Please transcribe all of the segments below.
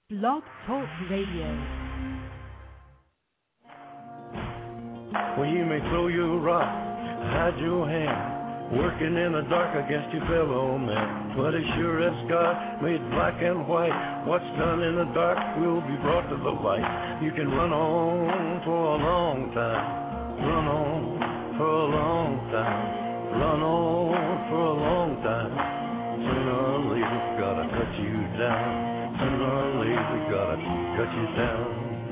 Blog Talk Radio. Well, you may throw your rock, hide your hand, working in the dark against your fellow man. But as sure as God made black and white, what's done in the dark will be brought to the light. You can run on for a long time, run on for a long time, run on for a long time. Sooner or later, gotta cut you down. Sooner or later, gotta cut you down.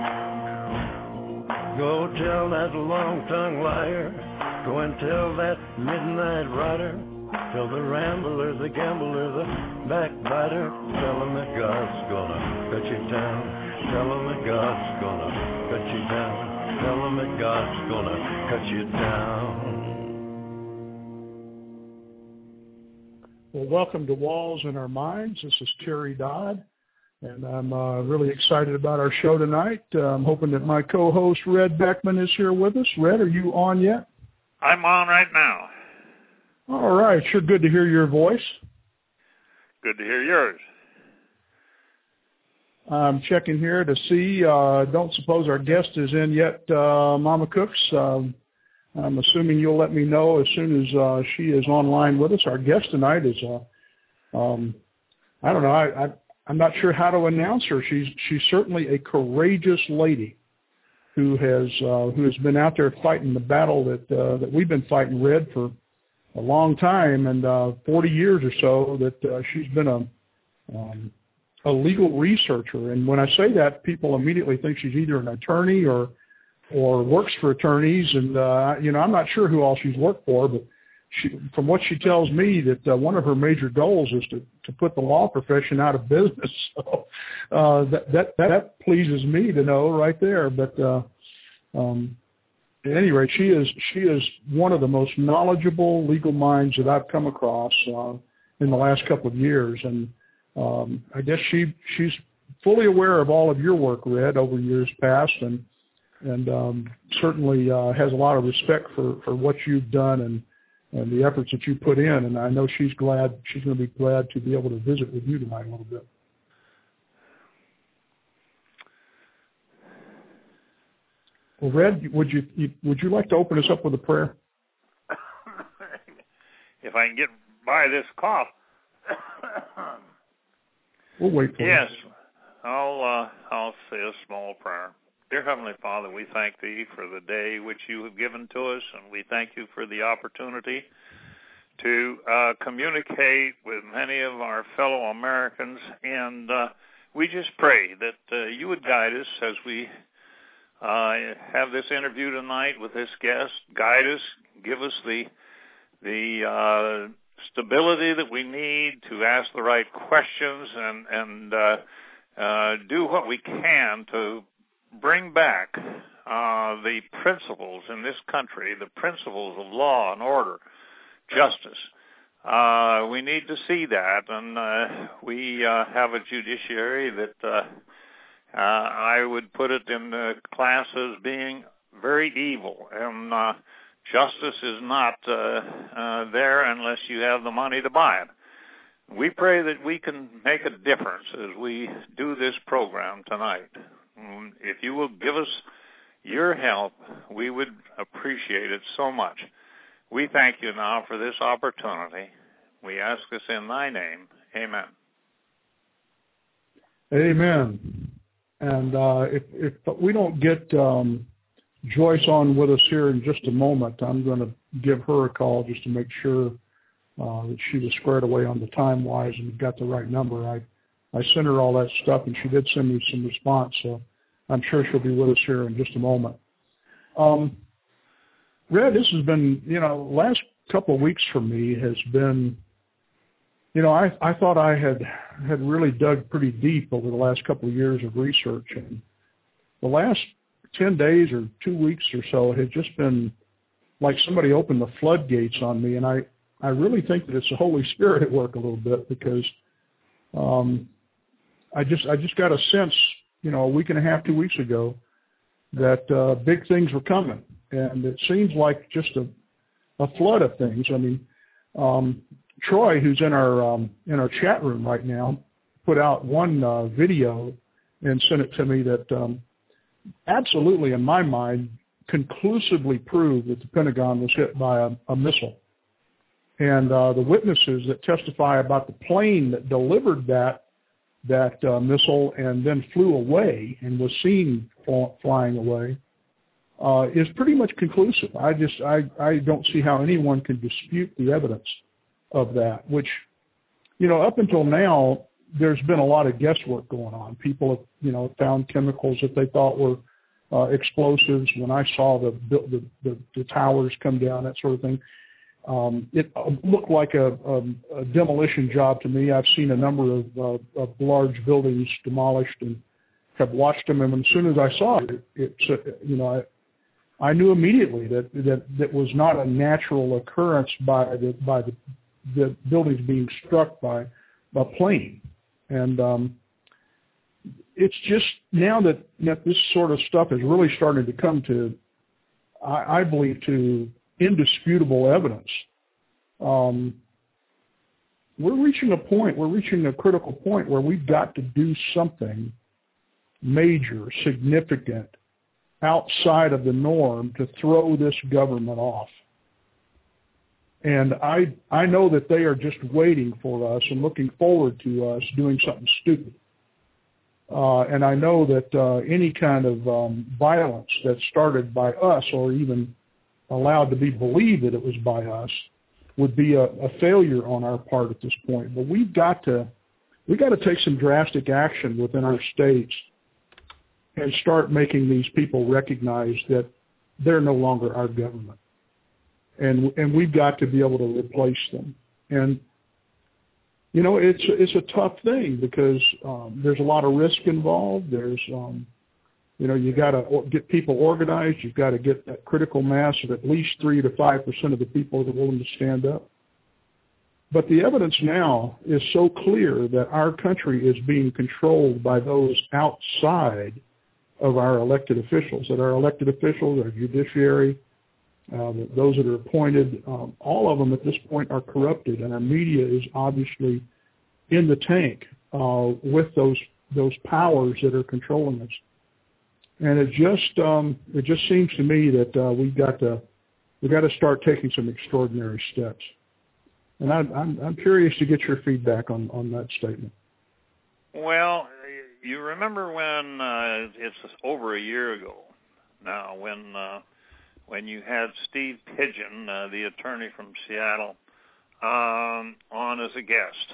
Go tell that long-tongued liar, go and tell that midnight rider, tell the rambler, the gambler, the backbiter, tell him that God's gonna cut you down, tell him that God's gonna cut you down, tell him that God's gonna cut you down. Well, welcome to Walls in Our Minds. This is Terry Dodd. And I'm really excited about our show tonight. I'm hoping that my co-host, Red Beckman, is here with us. Red, are you on yet? I'm on right now. All right. Sure good to hear your voice. Good to hear yours. I'm checking here to see. Don't suppose our guest is in yet, Mama Cooks. I'm assuming you'll let me know as soon as she is online with us. Our guest tonight is, I don't know, I'm not sure how to announce her. She's certainly a courageous lady who has been out there fighting the battle that we've been fighting, Red, for a long time, and 40 years or so that she's been a legal researcher. And when I say that, people immediately think she's either an attorney or works for attorneys. And I'm not sure who all she's worked for, but from what she tells me, that one of her major goals is to put the law profession out of business. So that pleases me to know right there. But at any rate, she is one of the most knowledgeable legal minds that I've come across in the last couple of years. And I guess she's fully aware of all of your work, Red, over years past, and certainly has a lot of respect for what you've done and the efforts that you put in, and I know she's going to be glad to be able to visit with you tonight a little bit. Well, Red, would you like to open us up with a prayer? If I can get by this cough. We'll wait for you. Yes, I'll say a small prayer. Dear Heavenly Father, we thank Thee for the day which You have given to us, and we thank You for the opportunity to communicate with many of our fellow Americans, and we just pray that You would guide us as we have this interview tonight with this guest. Guide us, give us the stability that we need to ask the right questions and do what we can to bring back the principles in this country, the principles of law and order, justice. We need to see that, and we have a judiciary that I would put it in the class as being very evil, and justice is not there unless you have the money to buy it. We pray that we can make a difference as we do this program tonight. If You will give us Your help, we would appreciate it so much. We thank You now for this opportunity. We ask this in Thy name. Amen. Amen. And if we don't get Joyce on with us here in just a moment, I'm going to give her a call just to make sure that she was squared away on the time-wise and got the right number. I sent her all that stuff, and she did send me some response, so I'm sure she'll be with us here in just a moment. Red, this has been, last couple of weeks for me has been, I thought I had really dug pretty deep over the last couple of years of research, and the last 10 days or 2 weeks or so had just been like somebody opened the floodgates on me, and I really think that it's the Holy Spirit at work a little bit because I just got a sense, a week and a half, 2 weeks ago, that big things were coming, and it seems like just a flood of things. I mean, Troy, who's in our chat room right now, put out one video and sent it to me that absolutely, in my mind, conclusively proved that the Pentagon was hit by a missile. And the witnesses that testify about the plane that delivered that missile and then flew away and was seen flying away is pretty much conclusive. I don't see how anyone can dispute the evidence of that, which, up until now, there's been a lot of guesswork going on. People have, found chemicals that they thought were explosives. When I saw the towers come down, that sort of thing, it looked like a demolition job to me. I've seen a number of large buildings demolished and have watched them. And as soon as I saw it, I knew immediately that was not a natural occurrence by the buildings being struck by a plane. And it's just now that this sort of stuff is really starting to come to, I believe, to indisputable evidence. We're reaching a critical point where we've got to do something major, significant, outside of the norm to throw this government off. And I know that they are just waiting for us and looking forward to us doing something stupid. And I know that any kind of violence that's started by us or even allowed to be believed that it was by us would be a failure on our part at this point. But we've got to take some drastic action within our states and start making these people recognize that they're no longer our government. And we've got to be able to replace them. And, it's a tough thing because there's a lot of risk involved. There's, you got to get people organized. You've got to get that critical mass of at least 3 to 5% of the people that are willing to stand up. But the evidence now is so clear that our country is being controlled by those outside of our elected officials, that our elected officials, our judiciary, those that are appointed, all of them at this point are corrupted, and our media is obviously in the tank with those powers that are controlling us. And it just seems to me that we've got to start taking some extraordinary steps. And I'm curious to get your feedback on that statement. Well, you remember when it's over a year ago now when you had Steve Pigeon, the attorney from Seattle, on as a guest.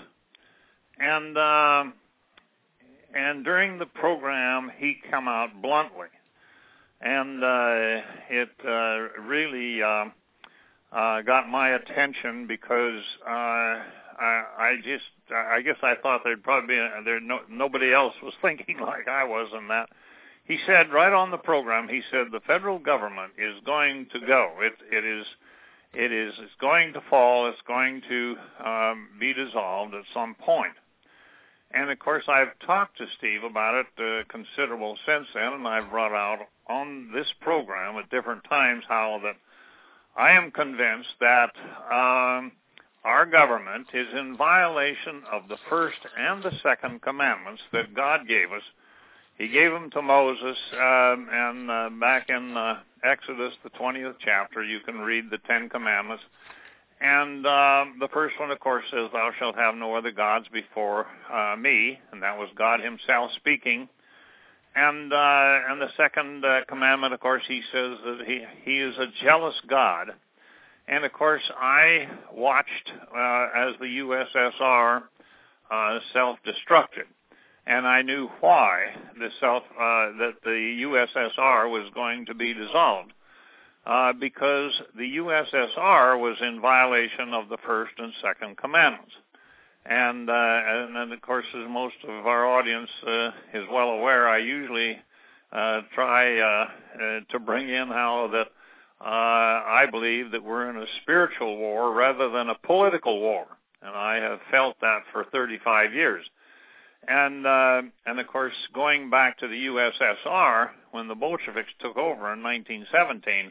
And during the program, he come out bluntly. And it really got my attention because I guess I thought there'd probably be nobody else was thinking like I was in that. He said right on the program, he said the federal government is going to go. It's going to fall. It's going to be dissolved at some point. And of course, I've talked to Steve about it considerable since then, and I've brought out on this program at different times how that I am convinced that our government is in violation of the first and the second commandments that God gave us. He gave them to Moses, and back in Exodus, the 20th chapter, you can read the 10 Commandments. And the first one, of course, says, "Thou shalt have no other gods before me," and that was God Himself speaking. And the second commandment, of course, He says that He is a jealous God. And of course, I watched as the USSR self-destructed. And I knew why that the USSR was going to be dissolved, because the USSR was in violation of the first and second commandments. And then, of course, as most of our audience is well aware, I usually try to bring in how that I believe that we're in a spiritual war rather than a political war. And I have felt that for 35 years. And of course, going back to the USSR, when the Bolsheviks took over in 1917,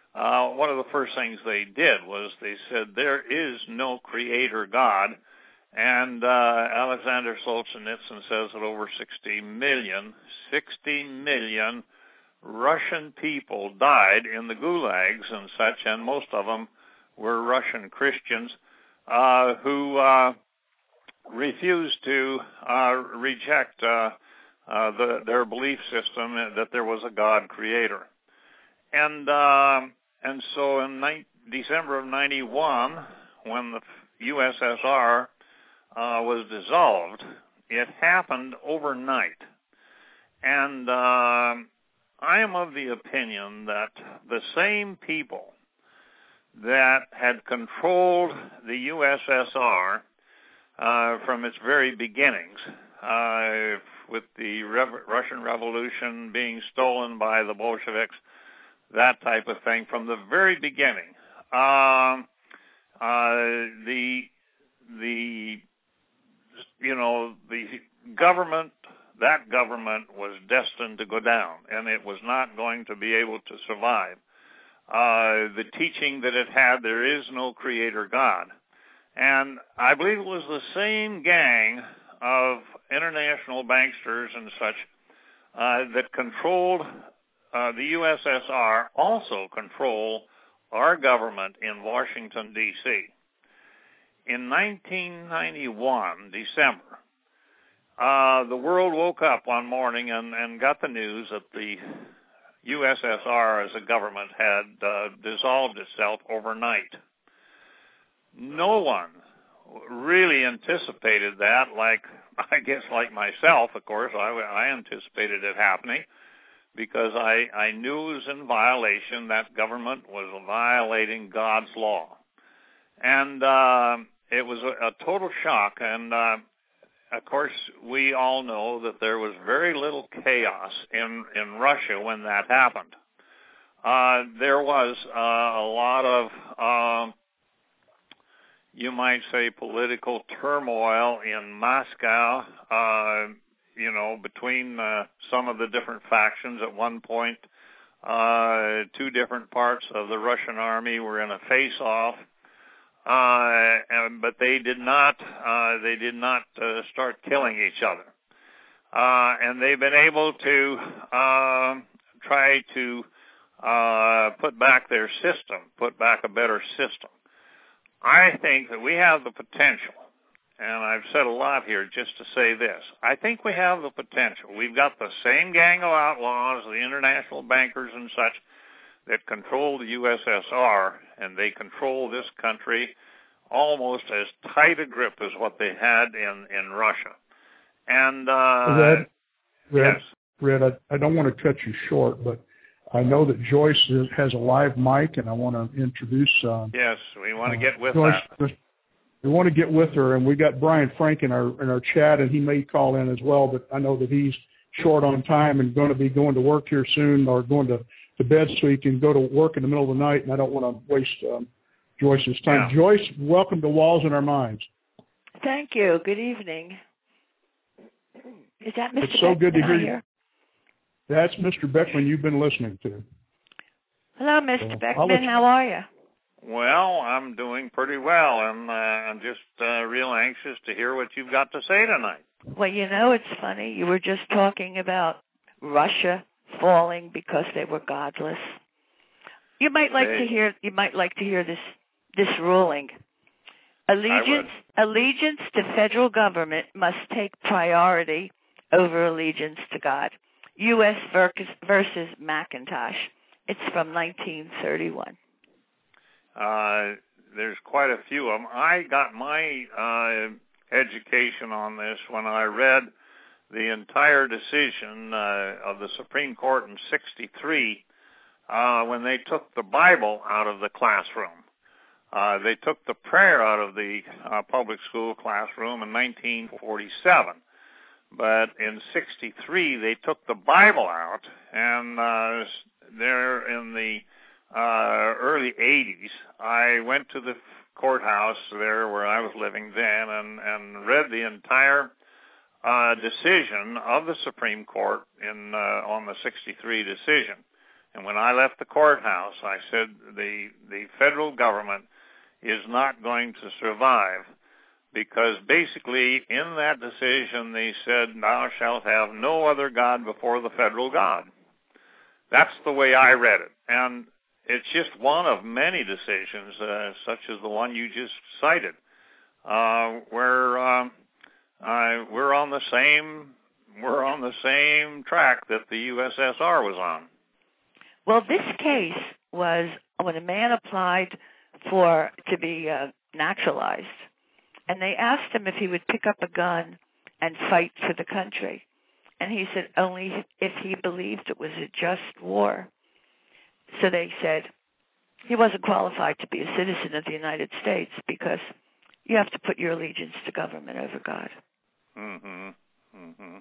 one of the first things they did was they said there is no creator God, And Alexander Solzhenitsyn says that over 60 million Russian people died in the gulags and such, and most of them were Russian Christians who refused to reject their belief system that there was a God creator. And so in December of 91, when the USSR was dissolved, it happened overnight. And I am of the opinion that the same people that had controlled the USSR from its very beginnings, with the Russian Revolution being stolen by the Bolsheviks, that type of thing, from the very beginning, the government, that government was destined to go down, and it was not going to be able to survive. The teaching that it had, there is no creator God. And I believe it was the same gang of international banksters and such that controlled the USSR, also control our government in Washington, D.C. In 1991, December, the world woke up one morning and got the news that the USSR as a government had dissolved itself overnight. No one really anticipated that, like myself, of course. I anticipated it happening because I knew it was in violation. That government was violating God's law. And it was a total shock. And, of course, we all know that there was very little chaos in Russia when that happened. There was a lot of you might say political turmoil in Moscow, between some of the different factions. At one point, two different parts of the Russian army were in a face-off, but they did not start killing each other. And they've been able to try to put back their system, put back a better system. I think that we have the potential, and I've said a lot here just to say this. I think we have the potential. We've got the same gang of outlaws, the international bankers and such, that control the USSR, and they control this country almost as tight a grip as what they had in Russia. And Red, I don't want to cut you short, but I know that Joyce has a live mic, and I want to introduce. Yes, we want to get with Joyce, that. We want to get with her, and we got Brian Frank in our chat, and he may call in as well. But I know that he's short on time and going to be going to work here soon, or going to bed so he can go to work in the middle of the night. And I don't want to waste Joyce's time. Yeah. Joyce, welcome to Walls in Our Minds. Thank you. Good evening. Is that Mr. It's so good to hear you. Here? That's Mr. Beckman you've been listening to. Hello, Mr. Beckman. How are you? Well, I'm doing pretty well, and I'm just real anxious to hear what you've got to say tonight. Well, it's funny. You were just talking about Russia falling because they were godless. You might like to hear. You might like to hear this ruling. Allegiance to federal government must take priority over allegiance to God. U.S. versus McIntosh. It's from 1931. There's quite a few of them. I got my education on this when I read the entire decision of the Supreme Court in '63 when they took the Bible out of the classroom. They took the prayer out of the public school classroom in 1947. But in '63, they took the Bible out, and there in the early '80s, I went to the courthouse there where I was living then and read the entire decision of the Supreme Court on the '63 decision. And when I left the courthouse, I said the federal government is not going to survive because basically in that decision they said, thou shalt have no other God before the federal God. That's the way I read it. And it's just one of many decisions, such as the one you just cited, where we're on the same track that the USSR was on. Well, this case was when a man applied to be naturalized, and they asked him if he would pick up a gun and fight for the country. And he said only if he believed it was a just war. So they said he wasn't qualified to be a citizen of the United States because you have to put your allegiance to government over God. Mm-hmm. Mm-hmm.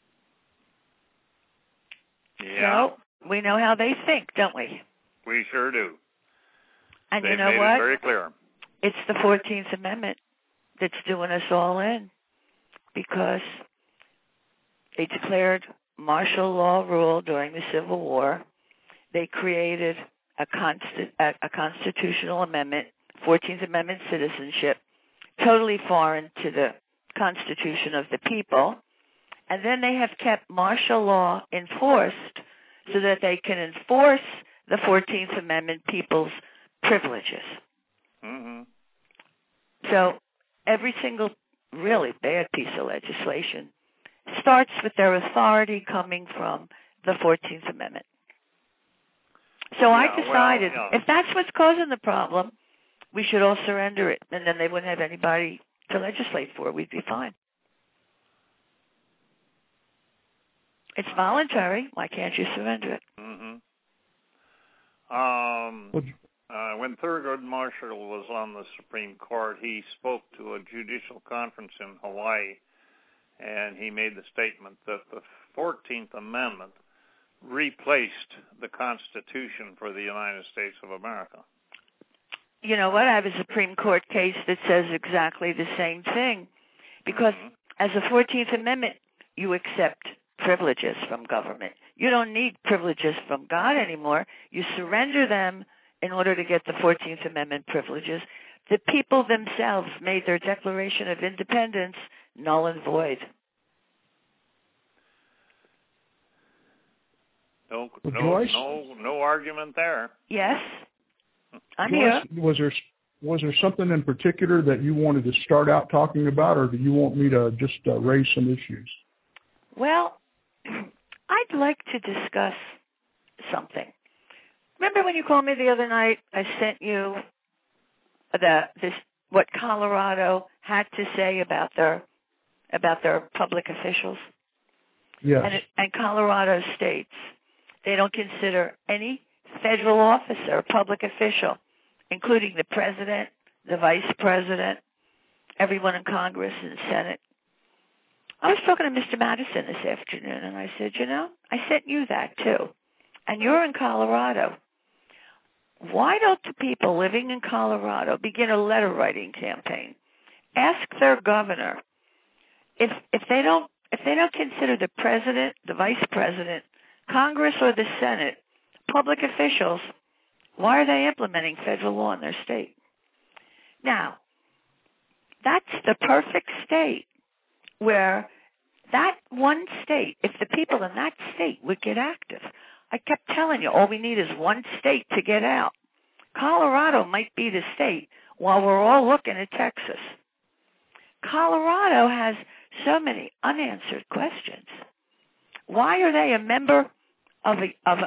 Yeah. So we know how they think, don't we? We sure do. And They you know made what? it very clear. It's the 14th Amendment that's doing us all in, because they declared martial law rule during the Civil War. They created a constitutional amendment, 14th Amendment citizenship, totally foreign to the Constitution of the people. And then they have kept martial law enforced so that they can enforce the 14th Amendment people's privileges. Mm-hmm. So every single really bad piece of legislation starts with their authority coming from the 14th Amendment. So I decided if that's what's causing the problem, we should all surrender it, and then they wouldn't have anybody to legislate for. We'd be fine. It's voluntary. Why can't you surrender it? Mm-hmm. When Thurgood Marshall was on the Supreme Court, he spoke to a judicial conference in Hawaii, and he made the statement that the 14th Amendment replaced the Constitution for the United States of America. You know what? I have a Supreme Court case that says exactly the same thing, because as a 14th Amendment, you accept privileges from government. You don't need privileges from God anymore. You surrender them in order to get the 14th Amendment privileges. The people themselves made their Declaration of Independence null and void. No argument there. Yes, I'm here. Was there something in particular that you wanted to start out talking about, or do you want me to just raise some issues? Well, I'd like to discuss something. Remember when you called me the other night, I sent you what Colorado had to say about their public officials? Yes. And Colorado states they don't consider any federal officer a public official, including the president, the vice president, everyone in Congress and Senate. I was talking to Mr. Madison this afternoon, and I said, I sent you that too, and you're in Colorado. Why don't the people living in Colorado begin a letter-writing campaign? Ask their governor if they don't consider the president, the vice president, Congress, or the Senate public officials, why are they implementing federal law in their state? Now, that's the perfect state where that one state, if the people in that state would get active. I kept telling you, all we need is one state to get out. Colorado might be the state while we're all looking at Texas. Colorado has so many unanswered questions. Why are they a member of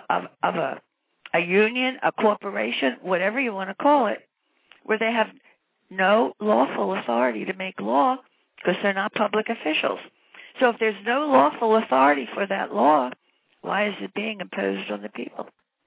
a union, a corporation, whatever you want to call it, where they have no lawful authority to make law because they're not public officials? So if there's no lawful authority for that law, why is it being imposed on the people?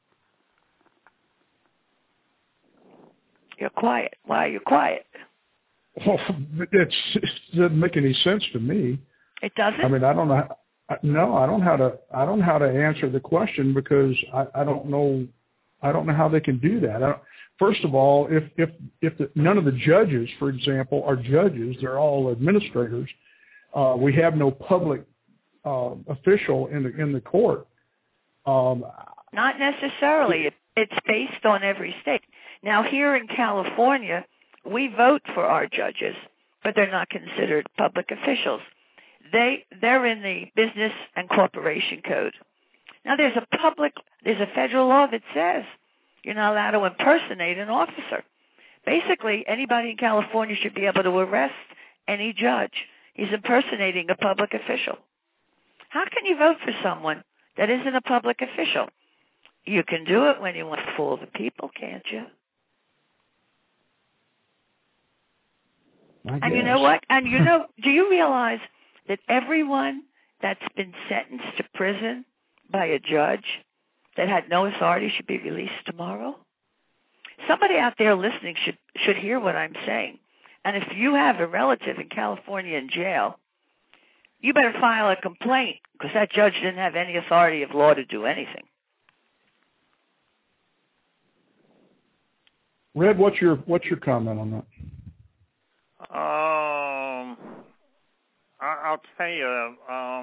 You're quiet. Why are you quiet? Well, it doesn't make any sense to me. It doesn't? I mean, I don't know. No, I don't know how to answer the question, because I don't know how they can do that. First of all, if none of the judges, for example, are judges, they're all administrators. We have no public official in the court. Not necessarily. It's based on every state. Now, here in California, we vote for our judges, but they're not considered public officials. They're in the Business and Corporation Code. Now, there's a federal law that says you're not allowed to impersonate an officer. Basically, anybody in California should be able to arrest any judge. He's impersonating a public official. How can you vote for someone that isn't a public official? You can do it when you want to fool the people, can't you? And you know what? And do you realize that everyone that's been sentenced to prison by a judge that had no authority should be released tomorrow? Somebody out there listening should hear what I'm saying. And if you have a relative in California in jail, you better file a complaint, because that judge didn't have any authority of law to do anything. Red, what's your comment on that? I'll tell you,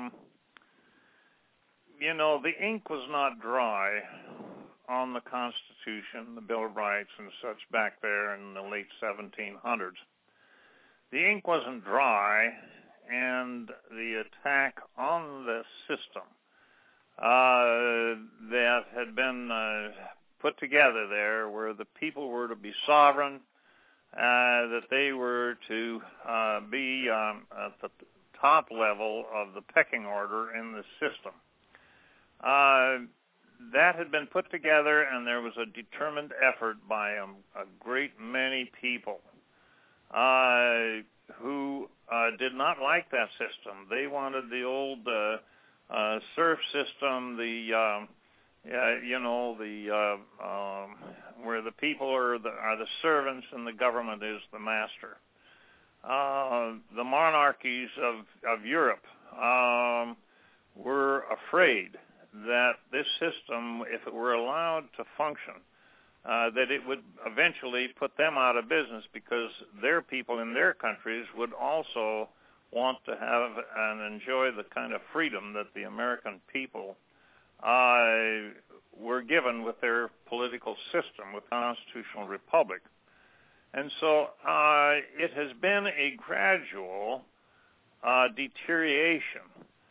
the ink was not dry on the Constitution, the Bill of Rights, and such back there in the late 1700s. The ink wasn't dry, and the attack on the system that had been put together there, where the people were to be sovereign, that they were to be at the top level of the pecking order in the system. That had been put together, and there was a determined effort by a great many people who did not like that system. They wanted the old serf system, where the people are the servants and the government is the master. The monarchies of Europe were afraid that this system, if it were allowed to function, that it would eventually put them out of business, because their people in their countries would also want to have and enjoy the kind of freedom that the American people were given with their political system, with the constitutional republic. And so it has been a gradual deterioration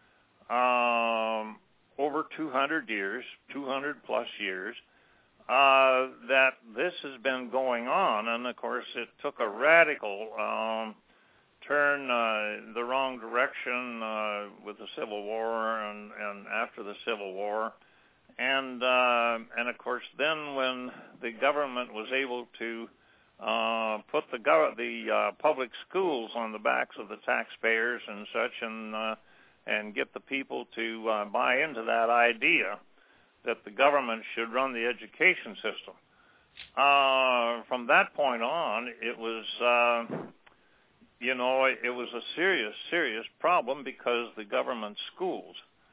over 200 years, 200 plus years, that this has been going on. And of course, it took a radical turn the wrong direction with the Civil War and after the Civil War. And of course, then when the government was able to put the public schools on the backs of the taxpayers and such, and get the people to buy into that idea that the government should run the education system. From that point on, it was, it was a serious, serious problem, because the government schools,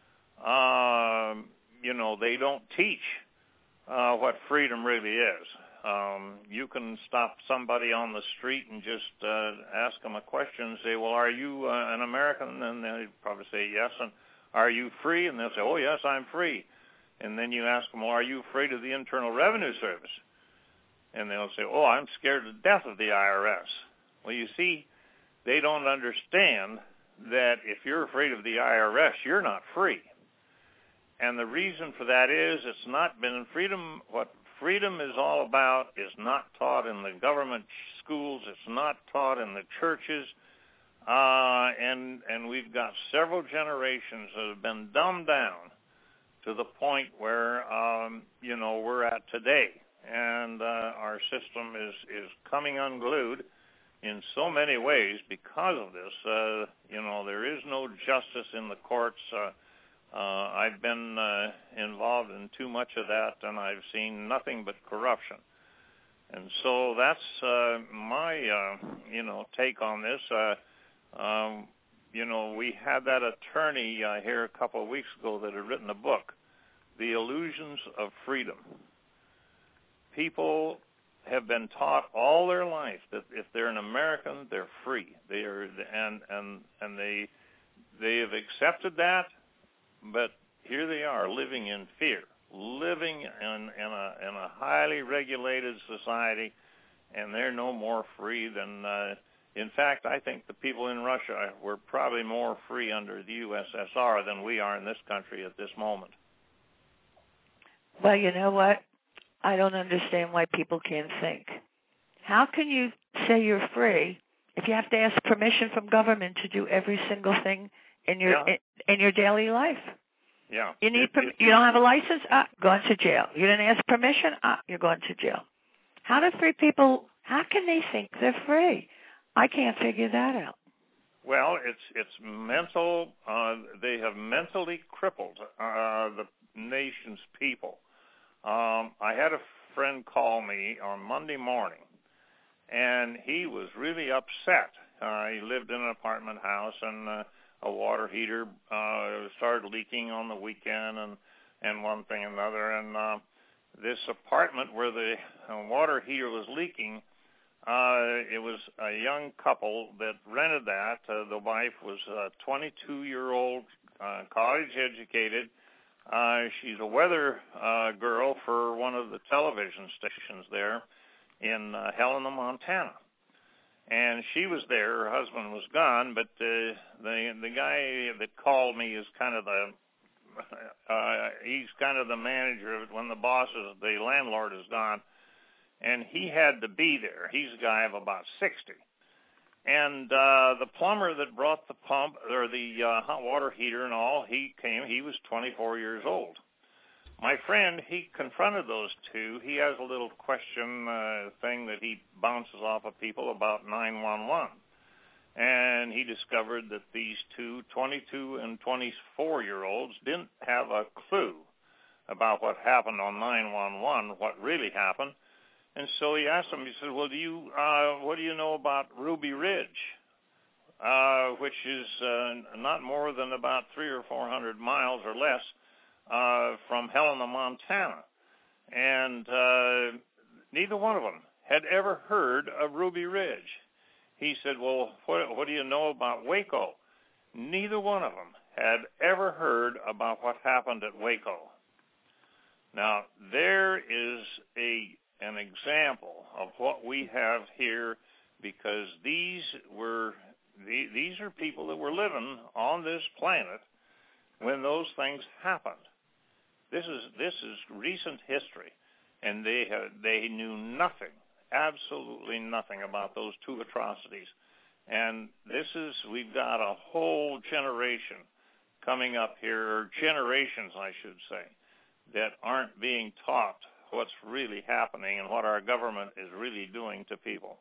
they don't teach what freedom really is. You can stop somebody on the street and just ask them a question and say, well, are you an American? And they'd probably say yes. And are you free? And they'll say, oh, yes, I'm free. And then you ask them, well, are you afraid of the Internal Revenue Service? And they'll say, oh, I'm scared to death of the IRS. Well, you see, they don't understand that if you're afraid of the IRS, you're not free. And the reason for that is it's not been freedom. What freedom is all about is not taught in the government schools. It's not taught in the churches. And we've got several generations that have been dumbed down to the point where, we're at today. And our system is coming unglued in so many ways because of this. There is no justice in the courts. I've been involved in too much of that, and I've seen nothing but corruption. And so that's my, take on this. We had that attorney here a couple of weeks ago that had written a book, The Illusions of Freedom. People have been taught all their life that if they're an American, they're free. They are, and they have accepted that. But here they are, living in fear, living in a highly regulated society, and they're no more free than In fact, I think the people in Russia were probably more free under the USSR than we are in this country at this moment. Well, you know what? I don't understand why people can't think. How can you say you're free if you have to ask permission from government to do every single thing in your daily life? Yeah. You need you don't have a license? Going to jail. You didn't ask permission? You're going to jail. How do free people? How can they think they're free? I can't figure that out. Well, it's mental. They have mentally crippled the nation's people. I had a friend call me on Monday morning, and he was really upset. He lived in an apartment house, and a water heater started leaking on the weekend, and one thing and another. And this apartment where the water heater was leaking, it was a young couple that rented that. The wife was a 22-year-old, college-educated. She's a weather girl for one of the television stations there in Helena, Montana. And she was there. Her husband was gone, but the guy that called me is kind of he's kind of the manager when the landlord is gone, and he had to be there. He's a guy of about 60. And the plumber that brought the pump or the hot water heater and all, he came. He was 24 years old. My friend, he confronted those two. He has a little question thing that he bounces off of people about 911. And he discovered that these two, 22 and 24-year-olds, didn't have a clue about what happened on 911, what really happened. And so he asked them, he said, well, what do you know about Ruby Ridge, which is not more than about 300 or 400 miles or less from Helena, Montana. And neither one of them had ever heard of Ruby Ridge. He said, well, what do you know about Waco? Neither one of them had ever heard about what happened at Waco. Now, there is an example of what we have here, because these are people that were living on this planet when those things happened. This is recent history, and they knew nothing, absolutely nothing about those two atrocities. And we've got a whole generation coming up here, or generations, I should say, that aren't being taught what's really happening and what our government is really doing to people.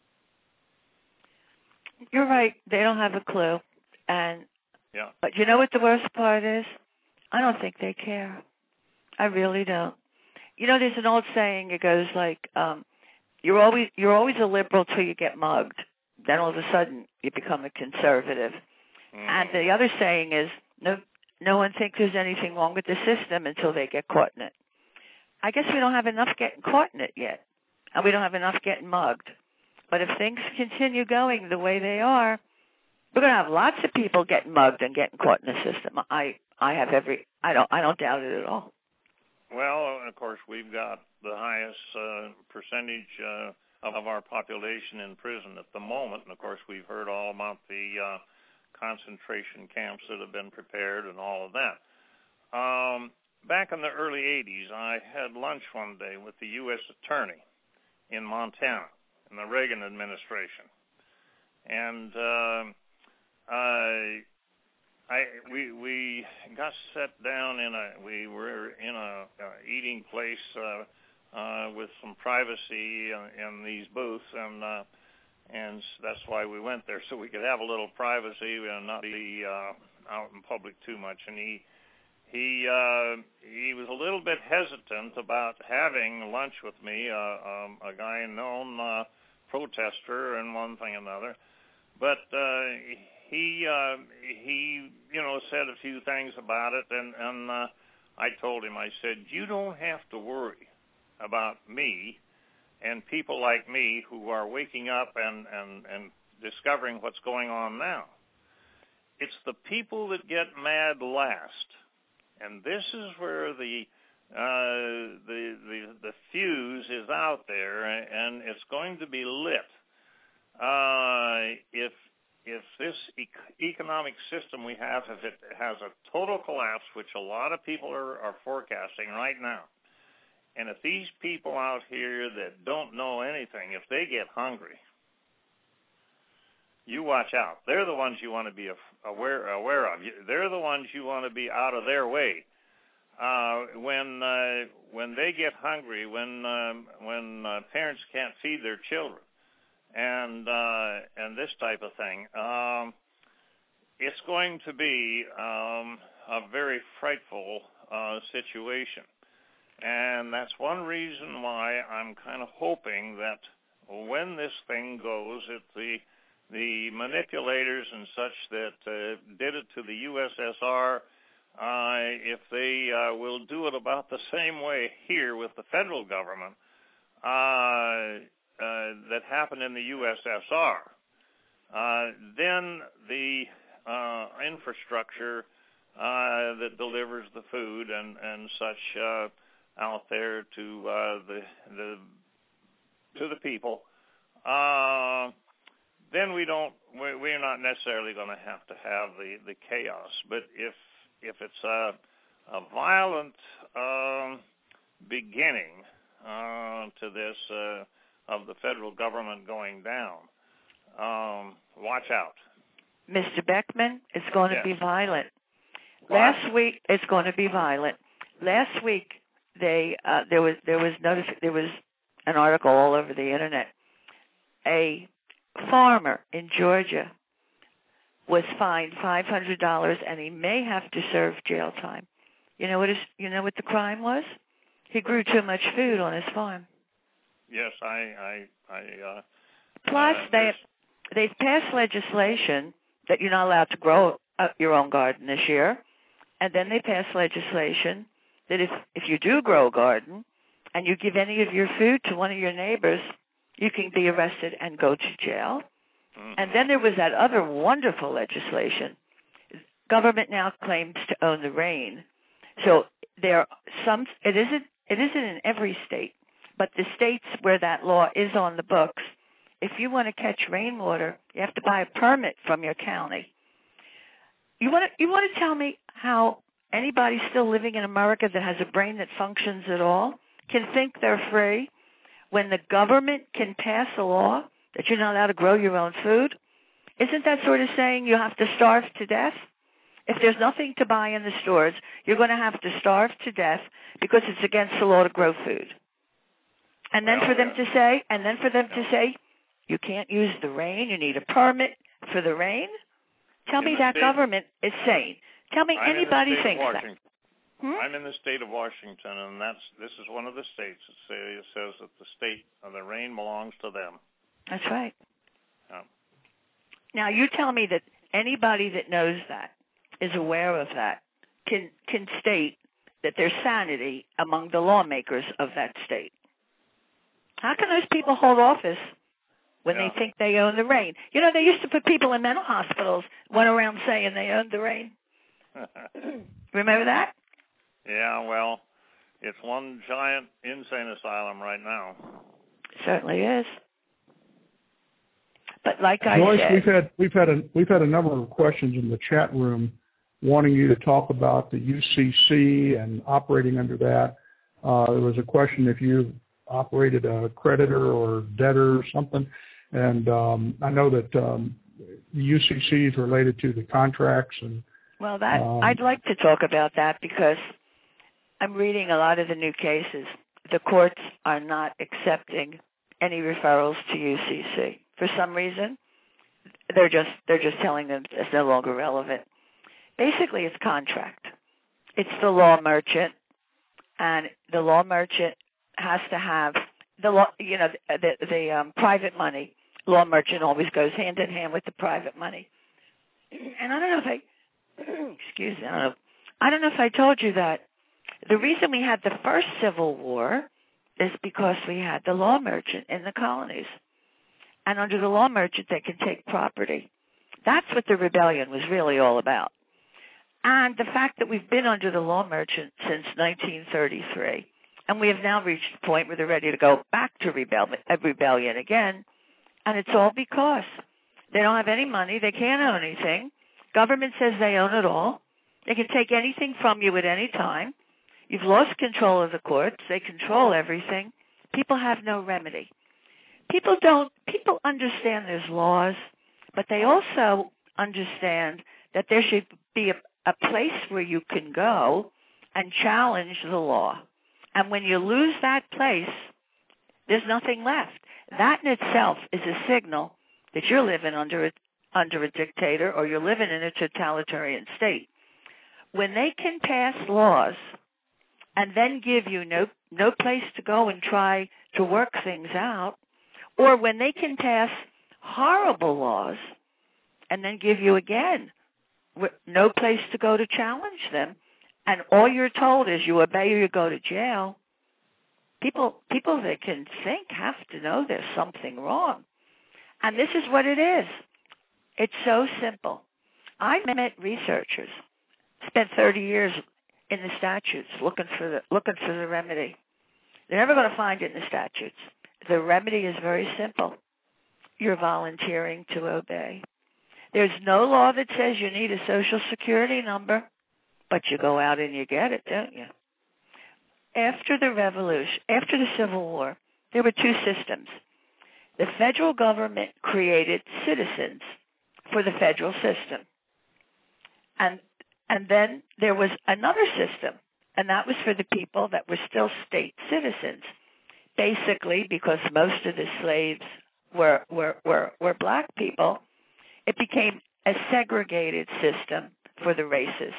You're right. They don't have a clue. And yeah. But you know what the worst part is? I don't think they care. I really don't. You know, there's an old saying. It goes like, you're always a liberal till you get mugged. Then all of a sudden you become a conservative. And the other saying is, no one thinks there's anything wrong with the system until they get caught in it. I guess we don't have enough getting caught in it yet, and we don't have enough getting mugged. But if things continue going the way they are, we're going to have lots of people getting mugged and getting caught in the system. I don't doubt it at all. Well, of course, we've got the highest percentage of our population in prison at the moment, and of course, we've heard all about the concentration camps that have been prepared and all of that. Back in the early 80s, I had lunch one day with the U.S. Attorney in Montana in the Reagan administration. And we got set down we were in a eating place with some privacy in these booths, and that's why we went there, so we could have a little privacy and not be out in public too much. And he was a little bit hesitant about having lunch with me, a guy known protester and one thing or another, but he said a few things about it, and I told him, I said, you don't have to worry about me and people like me who are waking up and discovering what's going on now. It's the people that get mad last. And this is where the fuse is out there, and it's going to be lit. if this economic system we have, if it has a total collapse, which a lot of people are forecasting right now, and if these people out here that don't know anything, if they get hungry, you watch out. They're the ones you want to be aware of. They're the ones you want to be out of their way. When they get hungry, when parents can't feed their children, and this type of thing, it's going to be a very frightful situation. And that's one reason why I'm kind of hoping that when this thing goes, the manipulators and such that did it to the USSR, if they will do it about the same way here with the federal government that happened in the USSR, then the infrastructure that delivers the food and such out there to the people, then we're not necessarily going to have the chaos. But if it's a violent beginning to this of the federal government going down, watch out. Mr. Beckman, it's going to be violent. What? Last week, it's going to be violent. Last week, there was an article all over the internet. A farmer in Georgia was fined $500, and he may have to serve jail time. You know what the crime was? He grew too much food on his farm. Yes, Plus, they've passed legislation that you're not allowed to grow your own garden this year, and then they passed legislation that if you do grow a garden and you give any of your food to one of your neighbors, you can be arrested and go to jail. Mm-hmm. And then there was that other wonderful legislation. Government now claims to own the rain. So there are some. It isn't in every state, but the states where that law is on the books, if you want to catch rainwater, you have to buy a permit from your county. You want to tell me how anybody still living in America that has a brain that functions at all can think they're free when the government can pass a law that you're not allowed to grow your own food? Isn't that sort of saying you have to starve to death? If there's nothing to buy in the stores, you're going to have to starve to death because it's against the law to grow food. And then for them to say, you can't use the rain, you need a permit for the rain? Tell me that government is sane. Tell me anybody thinks that. I'm in the state of Washington, and this is one of the states that says that the rain belongs to them. That's right. Now, you tell me that anybody that knows that, is aware of that, can state that there's sanity among the lawmakers of that state. How can those people hold office when they think they own the rain? You know, they used to put people in mental hospitals, went around saying they owned the rain. Remember that? Yeah, well, it's one giant insane asylum right now. Certainly is. But like I Joyce, said, we've had a number of questions in the chat room wanting you to talk about the UCC and operating under that. There was a question if you operated a creditor or debtor or something, and I know that the UCC is related to the contracts and. Well, I'd like to talk about that because I'm reading a lot of the new cases. The courts are not accepting any referrals to UCC. For some reason, they're just telling them it's no longer relevant. Basically, it's contract. It's the law merchant, and the law merchant has to have the law. You know, the private money. Law merchant always goes hand in hand with the private money. And I don't know if I don't know if I told you that the reason we had the first Civil War is because we had the law merchant in the colonies. And under the law merchant, they can take property. That's what the rebellion was really all about. And the fact that we've been under the law merchant since 1933, and we have now reached the point where they're ready to go back to rebellion again, And it's all because they don't have any money. They can't own anything. Government says they own it all. They can take anything from you at any time. You've lost control of the courts. They control everything. People have no remedy. People understand there's laws, but they also understand that there should be a place where you can go and challenge the law. And when you lose that place, there's nothing left. That in itself is a signal that you're living under a dictator or you're living in a totalitarian state. When they can pass laws and then give you no place to go and try to work things out, or when they can pass horrible laws and then give you, again, no place to go to challenge them, and all you're told is you obey or you go to jail, people that can think have to know there's something wrong. And this is what it is. It's so simple. I met researchers, spent 30 years in the statutes looking for the remedy. They're never going to find it in the statutes. The remedy is very simple. You're volunteering to obey. There's no law that says you need a Social Security number, but you go out and you get it, don't you? After the Revolution, after the Civil War, there were two systems. The federal government created citizens for the federal system. And then there was another system, and that was for the people that were still state citizens. Basically, because most of the slaves were black people, it became a segregated system for the races.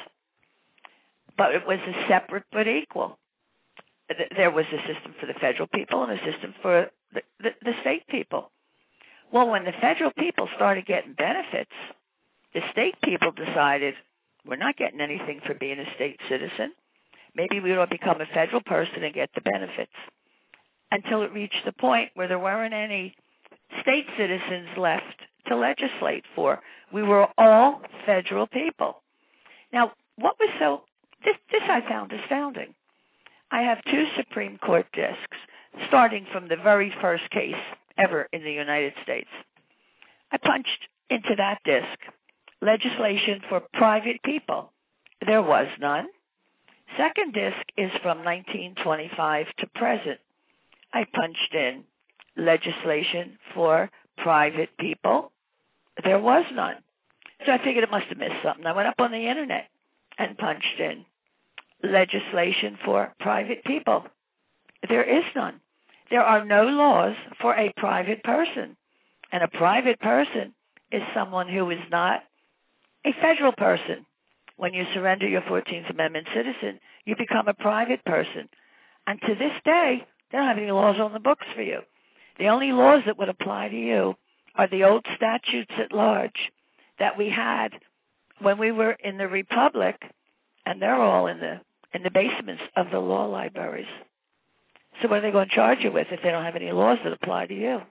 But it was a separate but equal. There was a system for the federal people and a system for the state people. Well, when the federal people started getting benefits, the state people decided, we're not getting anything for being a state citizen. Maybe we ought to become a federal person and get the benefits. Until it reached the point where there weren't any state citizens left to legislate for. We were all federal people. Now, what was so... This I found astounding. I have two Supreme Court discs, starting from the very first case ever in the United States. I punched into that disc legislation for private people. There was none. Second disc is from 1925 to present. I punched in legislation for private people. There was none. So I figured it must have missed something. I went up on the internet and punched in legislation for private people. There is none. There are no laws for a private person. And a private person is someone who is not a federal person. When you surrender your 14th Amendment citizen, you become a private person. And to this day, they don't have any laws on the books for you. The only laws that would apply to you are the old statutes at large that we had when we were in the Republic, and they're all in the basements of the law libraries. So what are they going to charge you with if they don't have any laws that apply to you?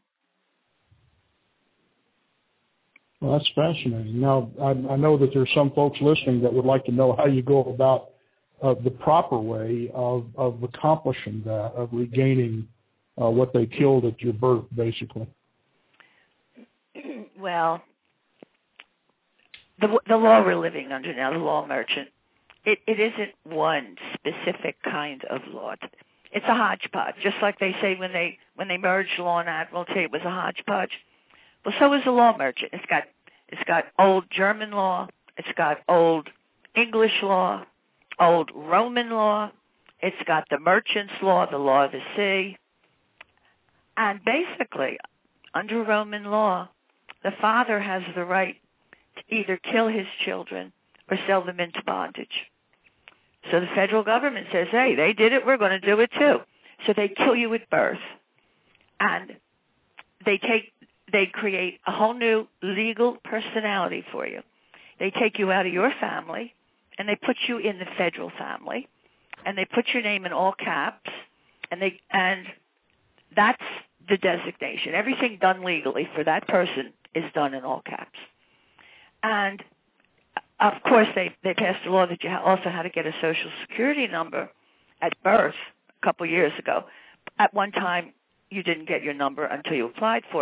Well, that's fascinating. Now, I know that there's some folks listening that would like to know how you go about the proper way of accomplishing that, of regaining what they killed at your birth, basically. Well, the law we're living under now, the law merchant, it isn't one specific kind of law. It's a hodgepodge, just like they say when they merged law and admiralty, it was a hodgepodge. Well, so is the law merchant. It's got old German law, it's got old English law, old Roman law, it's got the merchant's law, the law of the sea. And basically, under Roman law, the father has the right to either kill his children or sell them into bondage. So the federal government says, hey, they did it, we're going to do it too. So they kill you at birth. And they create a whole new legal personality for you. They take you out of your family, and they put you in the federal family, and they put your name in all caps, and that's the designation. Everything done legally for that person is done in all caps. And of course, they passed a law that you also had to get a Social Security number at birth a couple years ago. At one time, you didn't get your number until you applied for it.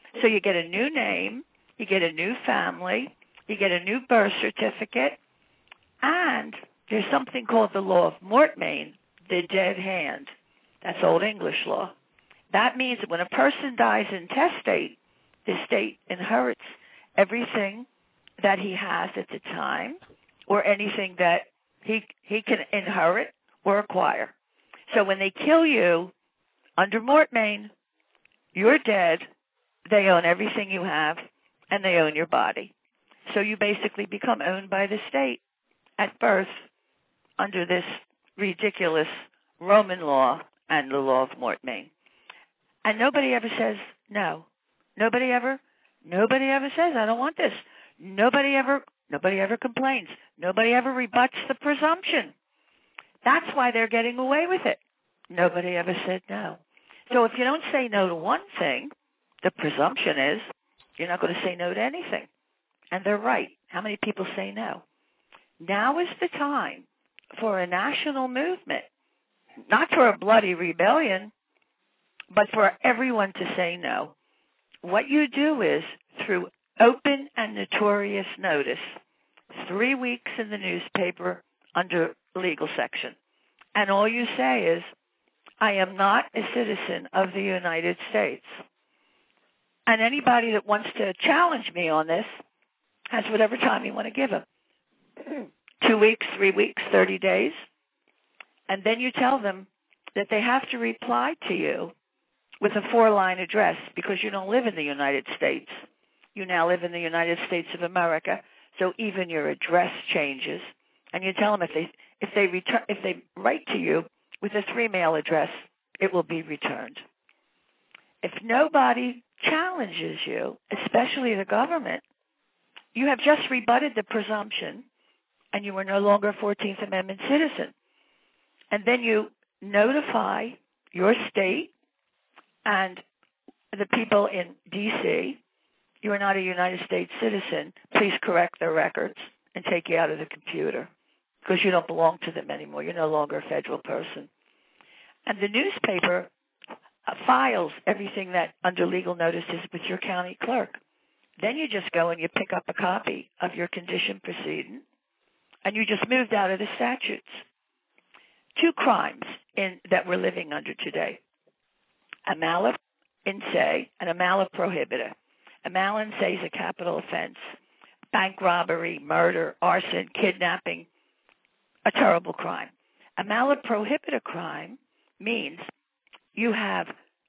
So you get a new name, you get a new family, you get a new birth certificate, and there's something called the law of mortmain, the dead hand. That's Old English law. That means that when a person dies intestate, the state inherits everything that he has at the time, or anything that he can inherit or acquire. So when they kill you under mortmain, you're dead, they own everything you have, and they own your body. So you basically become owned by the state at birth under this ridiculous Roman law and the law of mortmain. And nobody ever says no. Nobody ever says, I don't want this. Nobody ever complains. Nobody ever rebuts the presumption. That's why they're getting away with it. Nobody ever said no. So if you don't say no to one thing, the presumption is you're not going to say no to anything. And they're right. How many people say no? Now is the time for a national movement, not for a bloody rebellion, but for everyone to say no. What you do is, through open and notorious notice, 3 weeks in the newspaper under legal section, and all you say is, I am not a citizen of the United States. And anybody that wants to challenge me on this has whatever time you want to give them. 2 weeks, 3 weeks, 30 days. And then you tell them that they have to reply to you with a 4-line address, because you don't live in the United States. You now live in the United States of America, so even your address changes. And you tell them if they write to you with a 3-mail address, it will be returned. If nobody challenges you, especially the government, you have just rebutted the presumption, and you are no longer a 14th Amendment citizen. And then you notify your state and the people in D.C., you are not a United States citizen. Please correct their records and take you out of the computer, because you don't belong to them anymore. You're no longer a federal person. And the newspaper files everything that under legal notice is with your county clerk. Then you just go and you pick up a copy of your condition proceeding, and you just moved out of the statutes. 2 crimes that we're living under today: a mala in se and a mala prohibita. A mala in se is a capital offense: bank robbery, murder, arson, kidnapping, a terrible crime. A mala prohibita crime means you have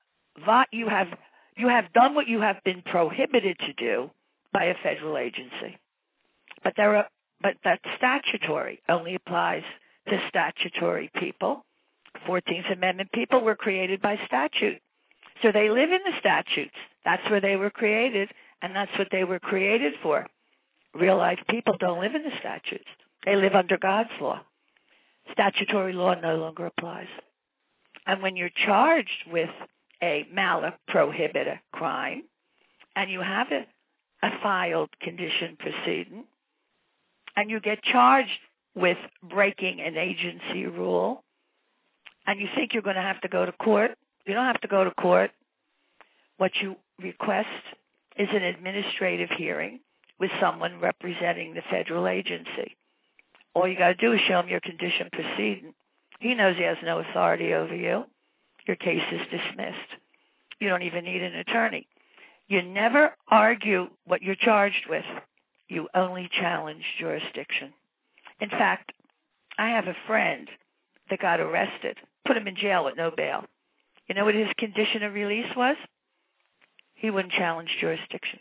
done what you have been prohibited to do by a federal agency. But that statutory only applies to statutory people. 14th Amendment people were created by statute. So they live in the statutes. That's where they were created, and that's what they were created for. Real life people don't live in the statutes. They live under God's law. Statutory law no longer applies. And when you're charged with a mala prohibita crime, and you have a filed condition proceeding, and you get charged with breaking an agency rule, and you think you're going to have to go to court, you don't have to go to court. What you request is an administrative hearing with someone representing the federal agency. All you got to do is show him your condition proceeding. He knows he has no authority over you. Your case is dismissed. You don't even need an attorney. You never argue what you're charged with. You only challenge jurisdiction. In fact, I have a friend that got arrested, put him in jail with no bail. You know what his condition of release was? He wouldn't challenge jurisdiction.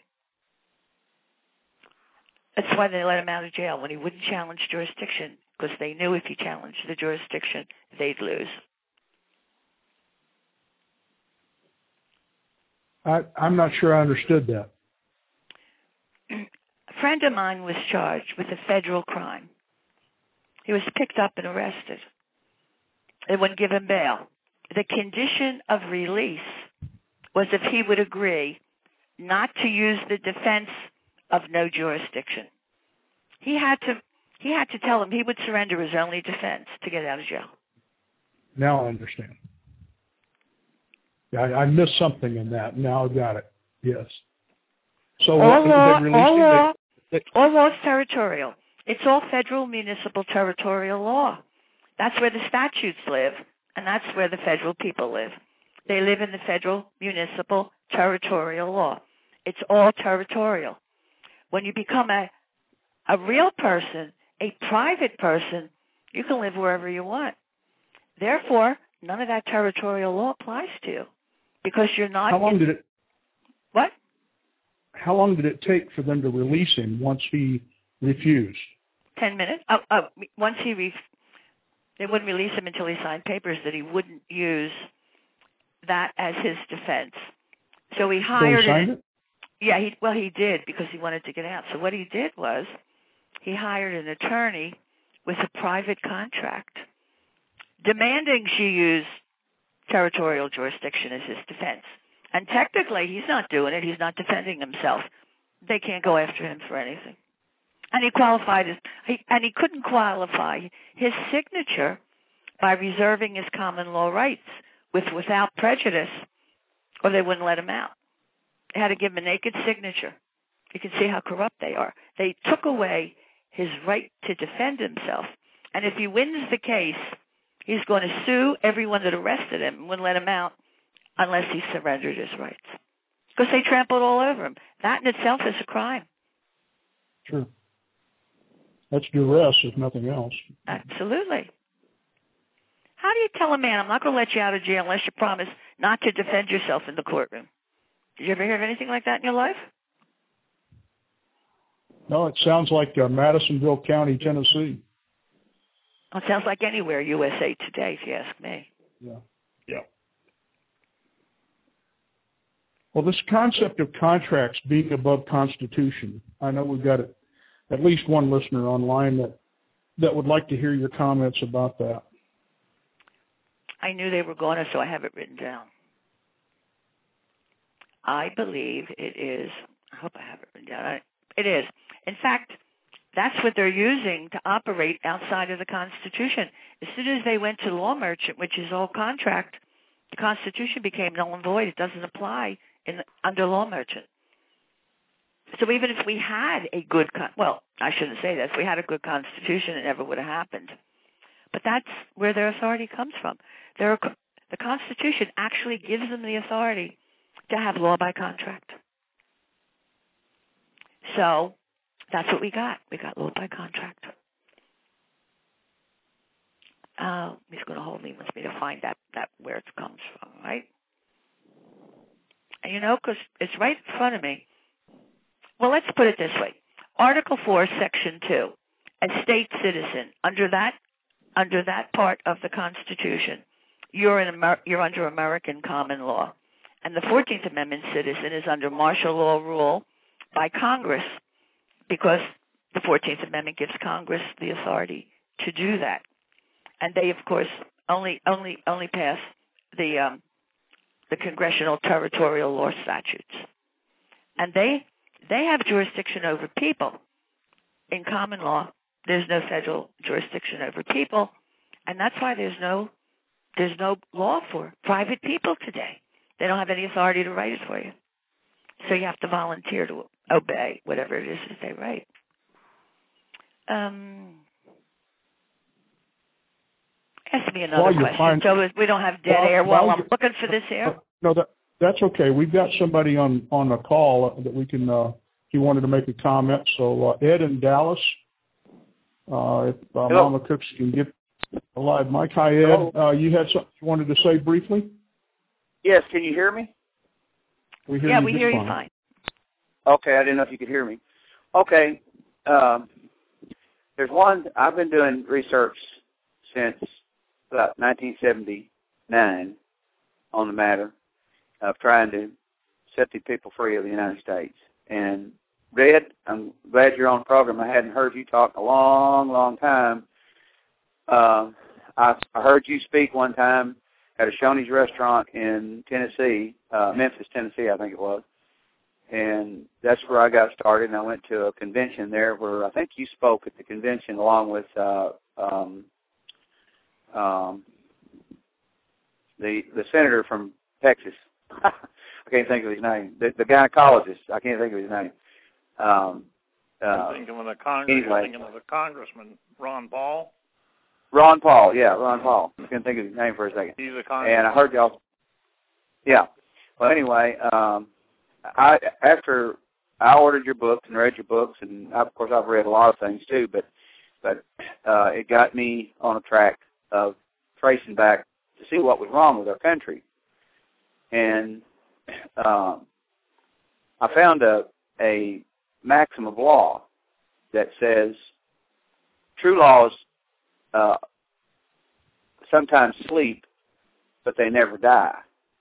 That's why they let him out of jail, when he wouldn't challenge jurisdiction, because they knew if he challenged the jurisdiction, they'd lose. I'm not sure I understood that. A friend of mine was charged with a federal crime. He was picked up and arrested. They wouldn't give him bail. The condition of release was if he would agree not to use the defense of no jurisdiction. He had to tell him he would surrender his only defense to get out of jail. Now I understand. Yeah, I missed something in that. Now I got it. Yes. So all law is territorial. It's all federal, municipal, territorial law. That's where the statutes live, and that's where the federal people live. They live in the federal, municipal, territorial law. It's all territorial. When you become a real person, a private person, you can live wherever you want. Therefore, none of that territorial law applies to you because you're not. How long did it? What? How long did it take for them to release him once he refused? 10 minutes. Once they wouldn't release him until he signed papers that he wouldn't use that as his defense. So he hired. So he signed it? Yeah, he did because he wanted to get out. So what he did was he hired an attorney with a private contract, demanding she use territorial jurisdiction as his defense. And technically, he's not doing it. He's not defending himself. They can't go after him for anything. And he couldn't qualify his signature by reserving his common law rights without prejudice, or they wouldn't let him out. They had to give him a naked signature. You can see how corrupt they are. They took away his right to defend himself. And if he wins the case, he's going to sue everyone that arrested him and wouldn't let him out unless he surrendered his rights. Because they trampled all over him. That in itself is a crime. Sure. That's duress, if nothing else. Absolutely. How do you tell a man, I'm not going to let you out of jail unless you promise not to defend yourself in the courtroom? Did you ever hear of anything like that in your life? No, it sounds like Madisonville County, Tennessee. Well, it sounds like anywhere USA Today, if you ask me. Yeah. Well, this concept of contracts being above Constitution, I know we've got at least one listener online that would like to hear your comments about that. I knew they were going to, so I have it written down. I believe it is. I hope I have it written down. It is. In fact, that's what they're using to operate outside of the Constitution. As soon as they went to law merchant, which is all contract, the Constitution became null and void. It doesn't apply under law merchant. So even if we had a good, I shouldn't say that. If we had a good Constitution, it never would have happened. But that's where their authority comes from. The Constitution actually gives them the authority to have law by contract. So that's what we got. We got law by contract. He's going to hold me. He wants me to find that where it comes from, right? And because it's right in front of me. Well, let's put it this way. Article 4, Section 2. A state citizen, under that part of the Constitution, you're under American common law. And the 14th Amendment citizen is under martial law rule by Congress, because the 14th Amendment gives Congress the authority to do that. And they, of course, only pass the congressional territorial law statutes. And they have jurisdiction over people. In common law, there's no federal jurisdiction over people, and that's why there's no law for private people today. They don't have any authority to write it for you. So you have to volunteer to obey whatever it is that they write. Ask me another question. So we don't have dead air while I'm looking for this air. No, that's okay. We've got somebody on the call that we can. He wanted to make a comment. So Ed in Dallas, if Mama Cooks can get a live mic. Hi, Ed. You had something you wanted to say briefly? Yes. Can you hear me? We hear you fine. Okay. I didn't know if you could hear me. Okay. There's one. I've been doing research since about 1979 on the matter of trying to set the people free of the United States. And Red, I'm glad you're on the program. I hadn't heard you talk in a long, long time. I heard you speak one time at a Shoney's restaurant in Tennessee, Memphis, Tennessee, I think it was. And that's where I got started, and I went to a convention there where I think you spoke at the convention along with the senator from Texas. I can't think of his name. The gynecologist. I can't think of his name. I'm thinking of the anyway. thinking of the congressman, Ron Paul. Ron Paul, yeah, Ron Paul. I can't think of his name for a second. He's a congressman. And I heard y'all. Yeah. Well, anyway, after I ordered your books and read your books, and of course I've read a lot of things too, but it got me on a track of tracing back to see what was wrong with our country. And I found a maxim of law that says true laws sometimes sleep, but they never die.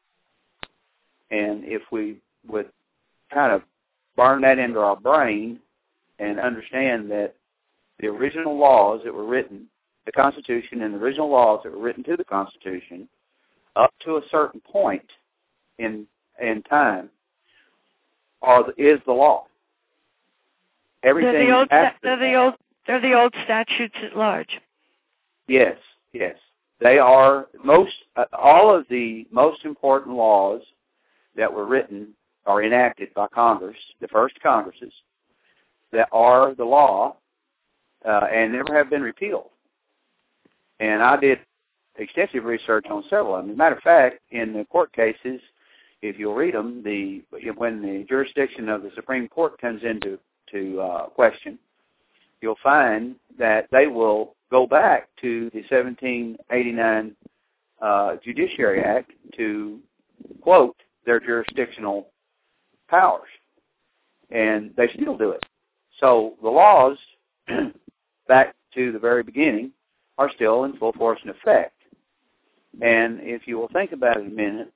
And if we would kind of burn that into our brain and understand that the original laws that were written, the Constitution and the original laws that were written to the Constitution, up to a certain point in time, is the law. Everything. They're the old statutes at large. Yes. They are all of the most important laws that were written or enacted by Congress, the first Congresses, that are the law and never have been repealed. And I did extensive research on several of them. As a matter of fact, in the court cases, if you'll read them, when the jurisdiction of the Supreme Court comes into question, you'll find that they will go back to the 1789 Judiciary Act to quote their jurisdictional powers, and they still do it. So the laws, back to the very beginning, are still in full force and effect. And if you will think about it a minute,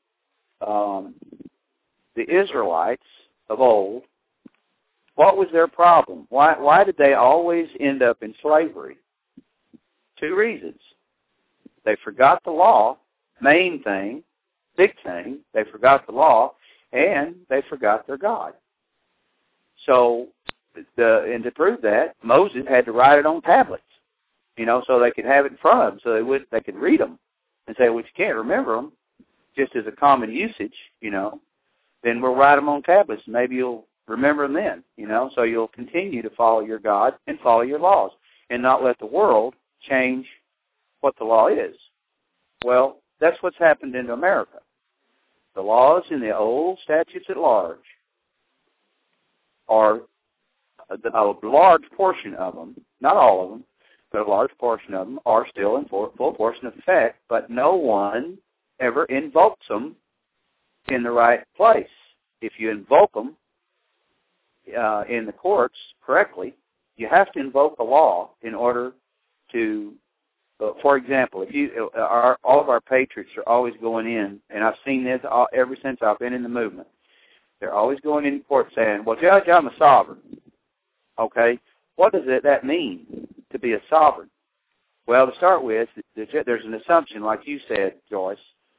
the Israelites of old, what was their problem? Why did they always end up in slavery? Two reasons. They forgot the law, main thing, big thing. They forgot the law, and they forgot their God. So, and to prove that, Moses had to write it on tablets, so they could have it in front of them, so they could read them and say, well, if you can't remember them, just as a common usage, then we'll write them on tablets, and maybe you'll remember them then, so you'll continue to follow your God and follow your laws and not let the world change what the law is. Well, that's what's happened in America. The laws in the old statutes at large are a large portion of them, not all of them, but a large portion of them are still in full force and effect, but no one ever invokes them in the right place. If you invoke them in the courts correctly, you have to invoke the law in order to, for example, all of our patriots are always going in, and I've seen this ever since I've been in the movement. They're always going in court saying, well, Judge, I'm a sovereign. Okay, what does that mean, to be a sovereign? Well, to start with, there's an assumption, like you said, Joyce,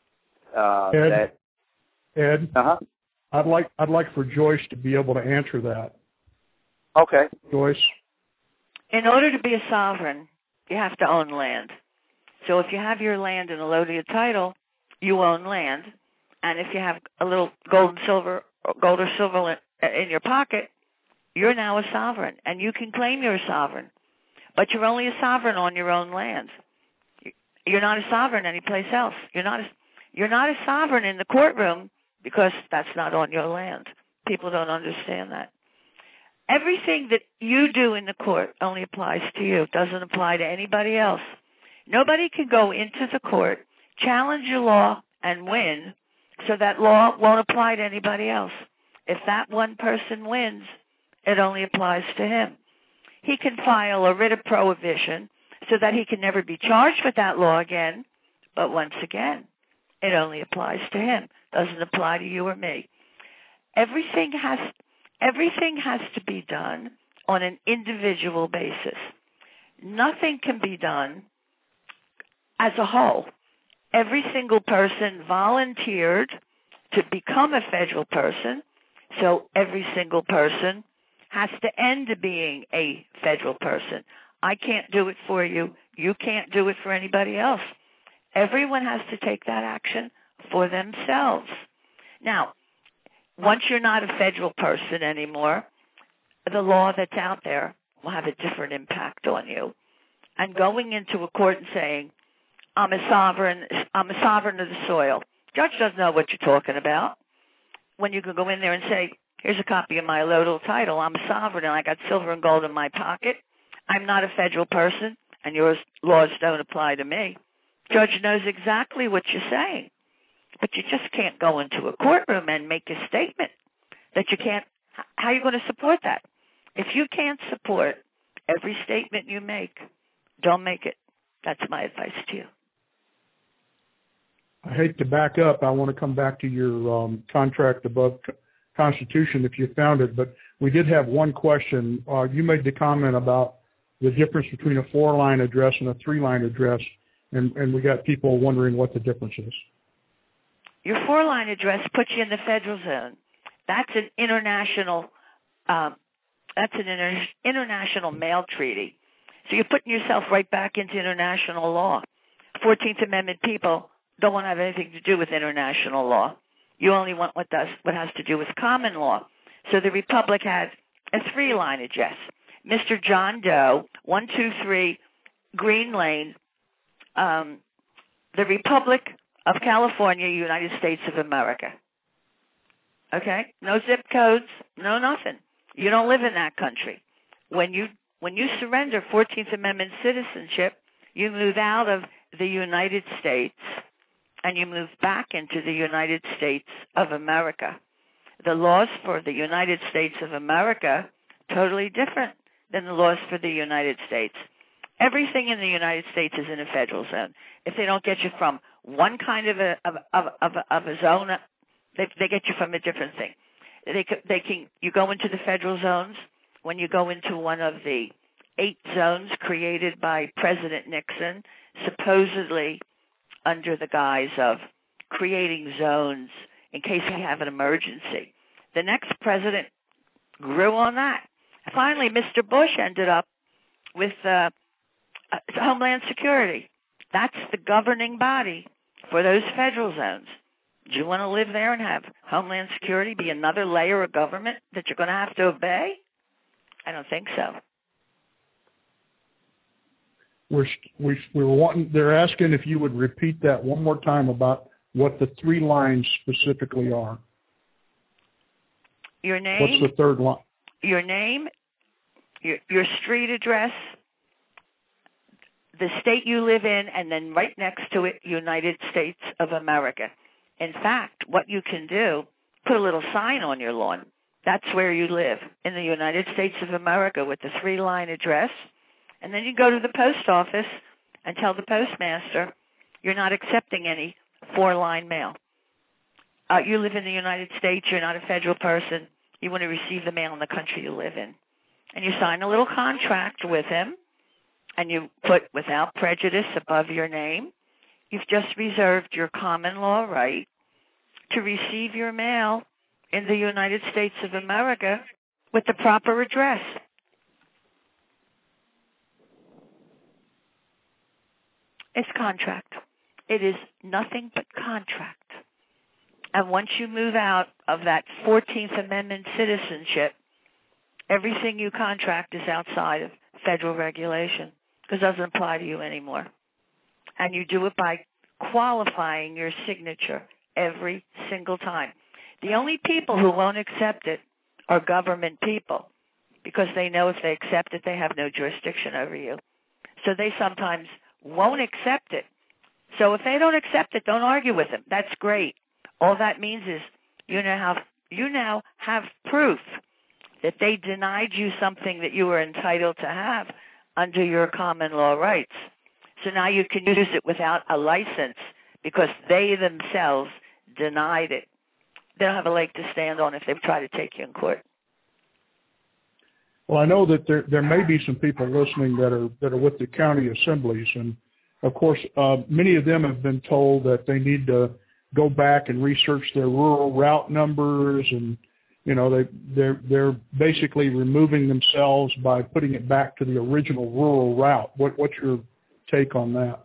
Ed, Uh-huh. I'd like for Joyce to be able to answer that. Okay. Joyce? In order to be a sovereign, you have to own land. So if you have your land in a loaded title, you own land. And if you have a little gold or silver in your pocket, you're now a sovereign. And you can claim you're a sovereign. But you're only a sovereign on your own land. You're not a sovereign anyplace else. You're not a sovereign in the courtroom because that's not on your land. People don't understand that. Everything that you do in the court only applies to you. It doesn't apply to anybody else. Nobody can go into the court, challenge your law, and win, so that law won't apply to anybody else. If that one person wins, it only applies to him. He can file a writ of prohibition so that he can never be charged with that law again, but once again, it only applies to him. Doesn't apply to you or me. Everything has to be done on an individual basis. Nothing can be done as a whole. Every single person volunteered to become a federal person, so every single person has to end up being a federal person. I can't do it for you. You can't do it for anybody else. Everyone has to take that action for themselves. Now, once you're not a federal person anymore, the law that's out there will have a different impact on you. And going into a court and saying, I'm a sovereign of the soil. Judge doesn't know what you're talking about. When you can go in there and say, here's a copy of my allodial title. I'm a sovereign and I got silver and gold in my pocket. I'm not a federal person and your laws don't apply to me. Judge knows exactly what you're saying. But you just can't go into a courtroom and make a statement that you can't. How are you going to support that? If you can't support every statement you make, don't make it. That's my advice to you. I hate to back up. I want to come back to your contract above Constitution if you found it, but we did have one question. You made the comment about the difference between a 4-line address and a 3-line address, and we got people wondering what the difference is. Your 4-line address puts you in the federal zone. That's an international. International mail treaty. So you're putting yourself right back into international law. 14th Amendment people don't want to have anything to do with international law. You only want what has to do with common law. So the Republic had a 3-line address. Mr. John Doe, 123 Green Lane, the Republic of California, United States of America. Okay? No zip codes, no nothing. You don't live in that country. When you surrender 14th Amendment citizenship, you move out of the United States and you move back into the United States of America. The laws for the United States of America totally different than the laws for the United States. Everything in the United States is in a federal zone. If they don't get you from one kind of a zone, they get you from a different thing. You go into the federal zones when you go into one of the 8 zones created by President Nixon, supposedly under the guise of creating zones in case we have an emergency. The next president grew on that. Finally, Mr. Bush ended up with Homeland Security. That's the governing body for those federal zones. Do you want to live there and have Homeland Security be another layer of government that you're going to have to obey? I don't think so. They're asking if you would repeat that one more time about what the 3 lines specifically are. Your name. What's the 3rd line? Your name, your street address, the state you live in, and then right next to it, United States of America. In fact, what you can do, put a little sign on your lawn. That's where you live, in the United States of America with the 3-line address. And then you go to the post office and tell the postmaster you're not accepting any 4-line mail. You live in the United States. You're not a federal person. You want to receive the mail in the country you live in. And you sign a little contract with him, and you put without prejudice above your name. You've just reserved your common law right to receive your mail in the United States of America with the proper address. It's contract. It is nothing but contract. And once you move out of that 14th Amendment citizenship, everything you contract is outside of federal regulation because it doesn't apply to you anymore. And you do it by qualifying your signature every single time. The only people who won't accept it are government people because they know if they accept it, they have no jurisdiction over you. So they sometimes won't accept it. So if they don't accept it, don't argue with them. That's great. All that means is you now have proof that they denied you something that you were entitled to have under your common law rights. So now you can use it without a license because they themselves denied it. They don't have a leg to stand on if they try to take you in court. Well, I know that there may be some people listening that are with the county assemblies, and of course, many of them have been told that they need to go back and research their rural route numbers, and they're basically removing themselves by putting it back to the original rural route. What's your take on that?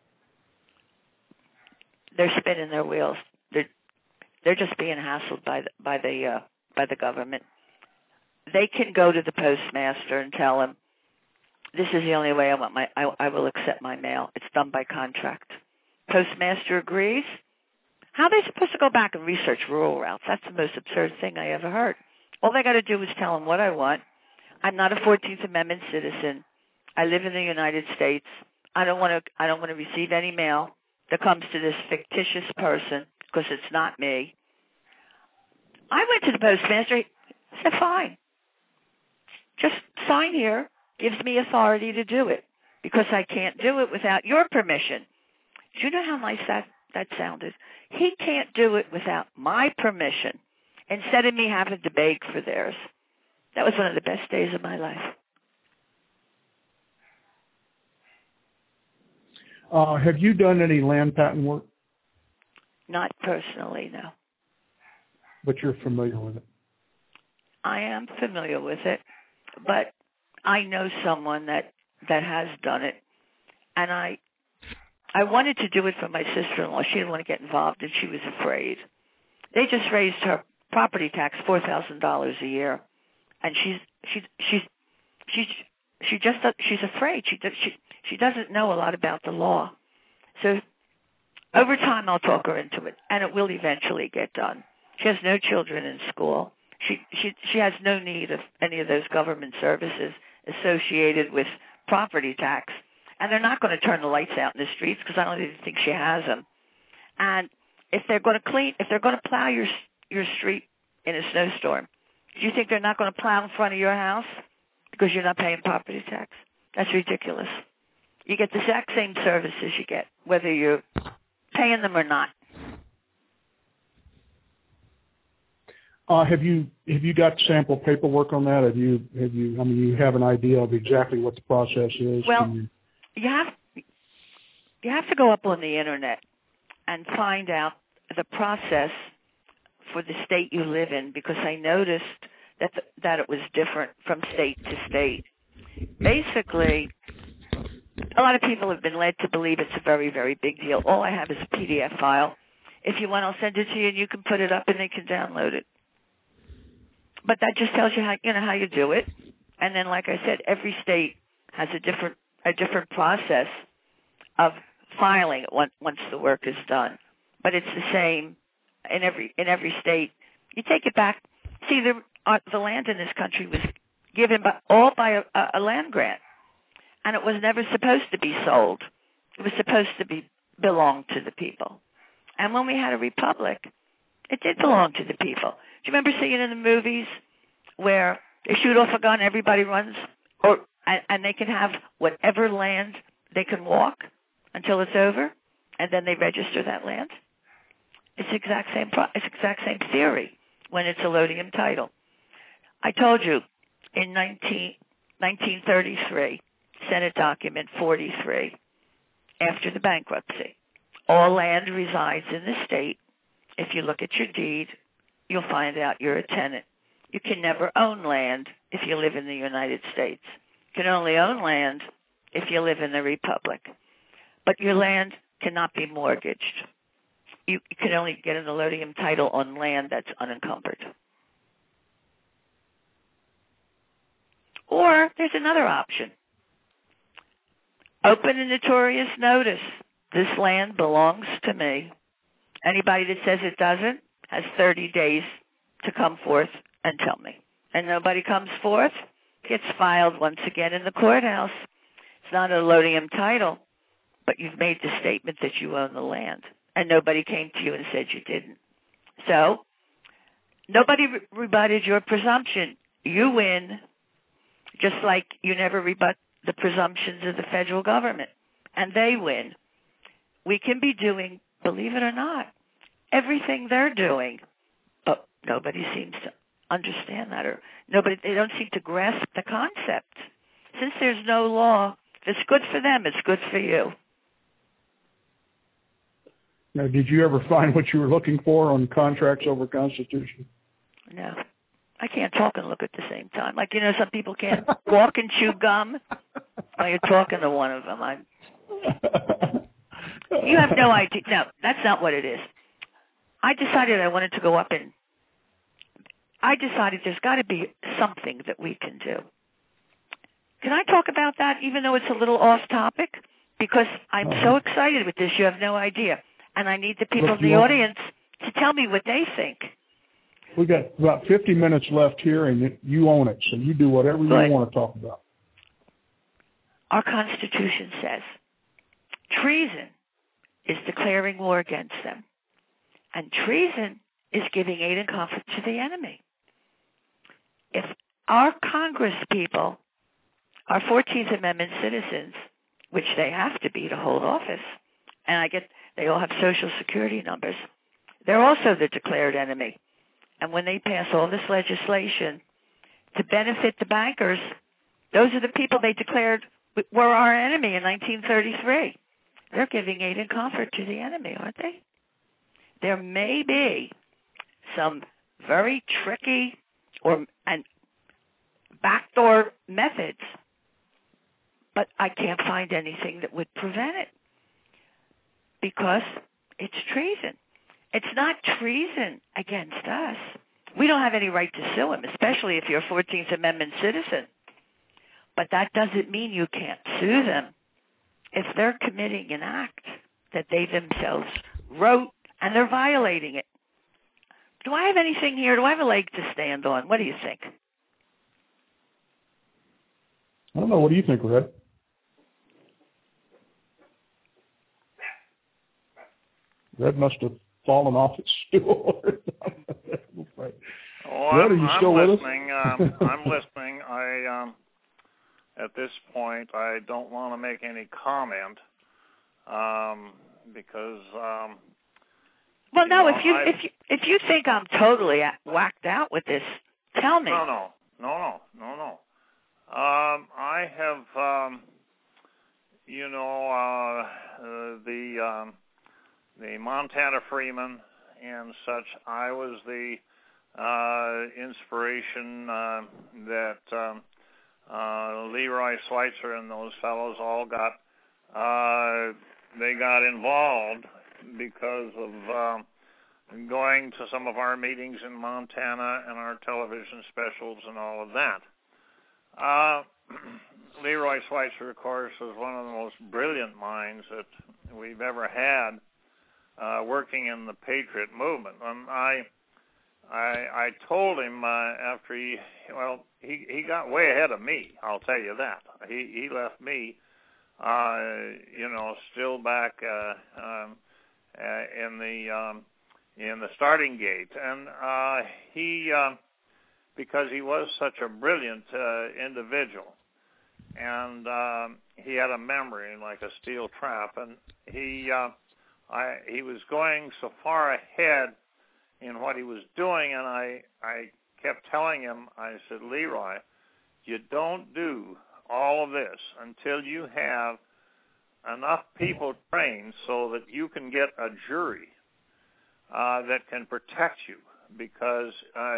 They're spinning their wheels. They're just being hassled by the by the government. They can go to the postmaster and tell him, this is the only way I will accept my mail. It's done by contract. Postmaster agrees. How are they supposed to go back and research rural routes? That's the most absurd thing I ever heard. All they got to do is tell them what I want. I'm not a 14th Amendment citizen. I live in the United States. I don't want to receive any mail that comes to this fictitious person because it's not me. I went to the postmaster. He said, fine. Just sign here. Gives me authority to do it because I can't do it without your permission. Do you know how nice that sounded? He can't do it without my permission instead of me having to beg for theirs. That was one of the best days of my life. Have you done any land patent work? Not personally, no. But you're familiar with it? I am familiar with it, but I know someone that has done it, and I wanted to do it for my sister-in-law. She didn't want to get involved, and she was afraid. They just raised her property tax $4,000 a year, and she's afraid. She doesn't know a lot about the law. So over time, I'll talk her into it, and it will eventually get done. She has no children in school. She has no need of any of those government services associated with property tax. And they're not going to turn the lights out in the streets because I don't even think she has them. And if they're going to plow your street in a snowstorm, do you think they're not going to plow in front of your house because you're not paying property tax? That's ridiculous. You get the exact same services you get, whether you're paying them or not. Have you got sample paperwork on that? You have an idea of exactly what the process is? Well, you have to go up on the internet and find out the process for the state you live in, because I noticed that it was different from state to state. Basically, a lot of people have been led to believe it's a very, very big deal. All I have is a PDF file. If you want, I'll send it to you, and you can put it up, and they can download it. But that just tells you how you do it. And then, like I said, every state has a different process of filing it once the work is done. But it's the same in every state. You take it back. See, the land in this country was given by a land grant, and it was never supposed to be sold. It was supposed to belong to the people. And when we had a republic, it did belong to the people. Do you remember seeing in the movies where they shoot off a gun, everybody runs, and they can have whatever land they can walk until it's over, and then they register that land? It's the exact same theory when it's a Lodium title. I told you in 1933, Senate Document 43, after the bankruptcy, all land resides in the state. If you look at your deed, you'll find out you're a tenant. You can never own land if you live in the United States. You can only own land if you live in the Republic. But your land cannot be mortgaged. You can only get an allodium title on land that's unencumbered. Or there's another option. Open a notorious notice. This land belongs to me. Anybody that says it doesn't has 30 days to come forth and tell me. And nobody comes forth, gets filed once again in the courthouse. It's not an allodium title, but you've made the statement that you own the land. And nobody came to you and said you didn't. So nobody rebutted your presumption. You win, just like you never rebut the presumptions of the federal government. And they win. We can be doing, believe it or not, everything they're doing, but nobody seems to understand that, or they don't seem to grasp the concept. Since there's no law, if it's good for them, it's good for you. Now, did you ever find what you were looking for on contracts over Constitution? No. I can't talk and look at the same time. Like, some people can't walk and chew gum while you're talking to one of them. You have no idea. No, that's not what it is. I decided I wanted to go up and I decided there's got to be something that we can do. Can I talk about that, even though it's a little off topic? Because I'm so excited with this, you have no idea. And I need the people in the audience to tell me what they think. We got about 50 minutes left here, and you own it, so you do whatever you want to talk about. Our Constitution says treason is declaring war against them, and treason is giving aid and comfort to the enemy. If our Congress people are 14th Amendment citizens, which they have to be to hold office, and they all have Social Security numbers, they're also the declared enemy. And when they pass all this legislation to benefit the bankers, those are the people they declared were our enemy in 1933. They're giving aid and comfort to the enemy, aren't they? There may be some very tricky and backdoor methods, but I can't find anything that would prevent it because it's treason. It's not treason against us. We don't have any right to sue him, especially if you're a 14th Amendment citizen. But that doesn't mean you can't sue them if they're committing an act that they themselves wrote and they're violating it. Do I have anything here? Do I have a leg to stand on? What do you think? I don't know. What do you think, Red? Red must have fallen off its stool. Red, are you still with us? I'm listening. At this point, I don't want to make any comment because. Well, no. If you think I'm totally whacked out with this, tell me. No. I have, the Montana Freeman and such. I was the inspiration that Leroy Schweitzer and those fellows all got. They got involved because of going to some of our meetings in Montana and our television specials and all of that. Leroy Schweitzer, of course, was one of the most brilliant minds that we've ever had working in the Patriot movement. I told him after he got way ahead of me. I'll tell you that. He left me, still back in the starting gate, and he because he was such a brilliant individual, and he had a memory like a steel trap, and he was going so far ahead in what he was doing, and I kept telling him, I said, Leroy, you don't do all of this until you have enough people trained so that you can get a jury that can protect you, because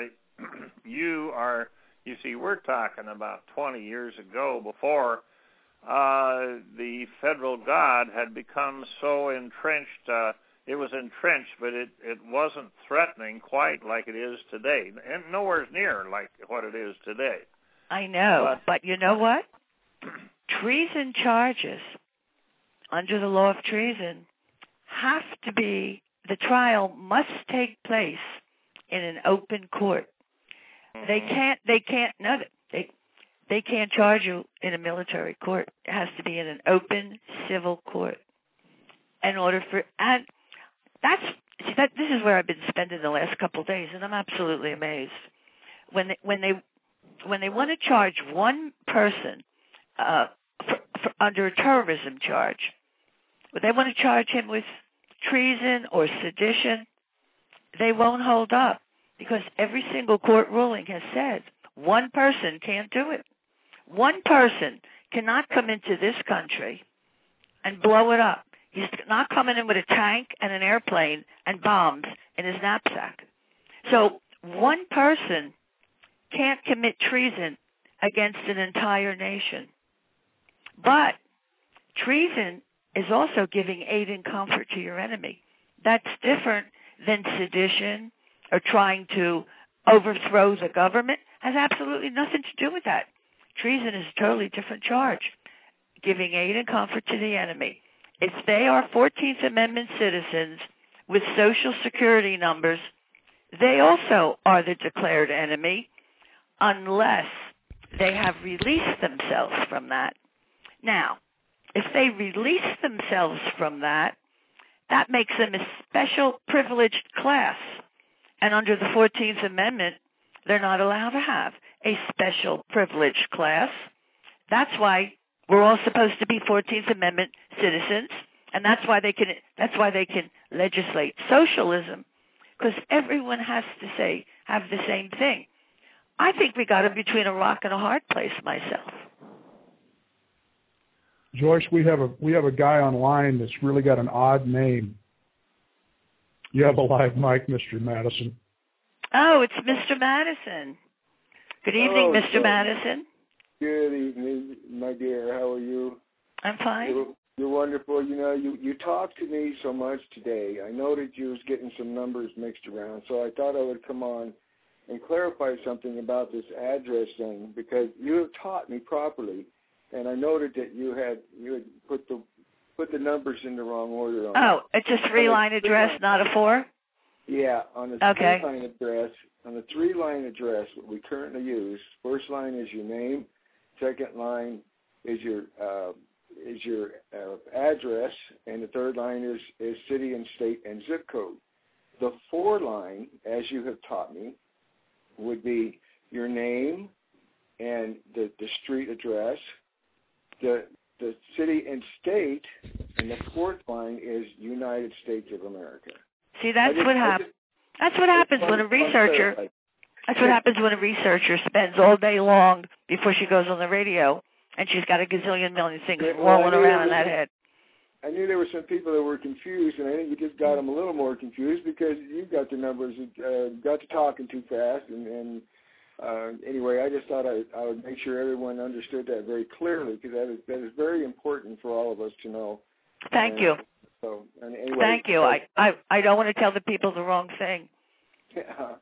you see, we're talking about 20 years ago, before the federal God had become so entrenched. It was entrenched, but it wasn't threatening quite like it is today, and nowhere near like what it is today. I know, but you know what? Treason charges under the law of treason have to be, the trial must take place in an open court. Mm-hmm. They can't charge you in a military court. It has to be in an open civil court. In order for, and this is where I've been spending the last couple of days, and I'm absolutely amazed. When they want to charge one person for under a terrorism charge, when they want to charge him with treason or sedition, they won't hold up, because every single court ruling has said one person can't do it. One person cannot come into this country and blow it up. He's not coming in with a tank and an airplane and bombs in his knapsack. So one person can't commit treason against an entire nation. But treason is also giving aid and comfort to your enemy. That's different than sedition or trying to overthrow the government, has absolutely nothing to do with that. Treason is a totally different charge. Giving aid and comfort to the enemy. If they are 14th Amendment citizens with Social Security numbers, they also are the declared enemy unless they have released themselves from that. Now, if they release themselves from that, that makes them a special privileged class. And under the 14th Amendment, they're not allowed to have a special privileged class. That's why we're all supposed to be 14th Amendment citizens, and that's why they can legislate socialism, because everyone has to have the same thing. I think we got them between a rock and a hard place myself. Joyce, we have a guy online that's really got an odd name. You have a live mic, Mr. Madison. Oh, it's Mr. Madison. Good evening, Mr. Madison. Good evening, my dear. How are you? I'm fine. You're wonderful. You know, you talked to me so much today. I noted you was getting some numbers mixed around, so I thought I would come on and clarify something about this address thing, because you have taught me properly, and I noted that you had put the numbers in the wrong order. It's a 3-line address, not a 4? Yeah, on the 3-line address. On the 3-line address, what we currently use, first line is your name, second line is your address, and the third line is city and state and zip code. The 4-line, as you have taught me, would be your name and the street address, the city and state, and the 4th line is United States of America. See, that's what happens. That's what happens when a researcher. That's what happens when a researcher spends all day long before she goes on the radio, and she's got a gazillion million things rolling around in that head. I knew there were some people that were confused, and I think you just got them a little more confused because you got the numbers, got to talking too fast, and anyway, I just thought I would make sure everyone understood that very clearly, because that is very important for all of us to know. Thank you. So, and anyway, thank you. I don't want to tell the people the wrong thing. Yeah.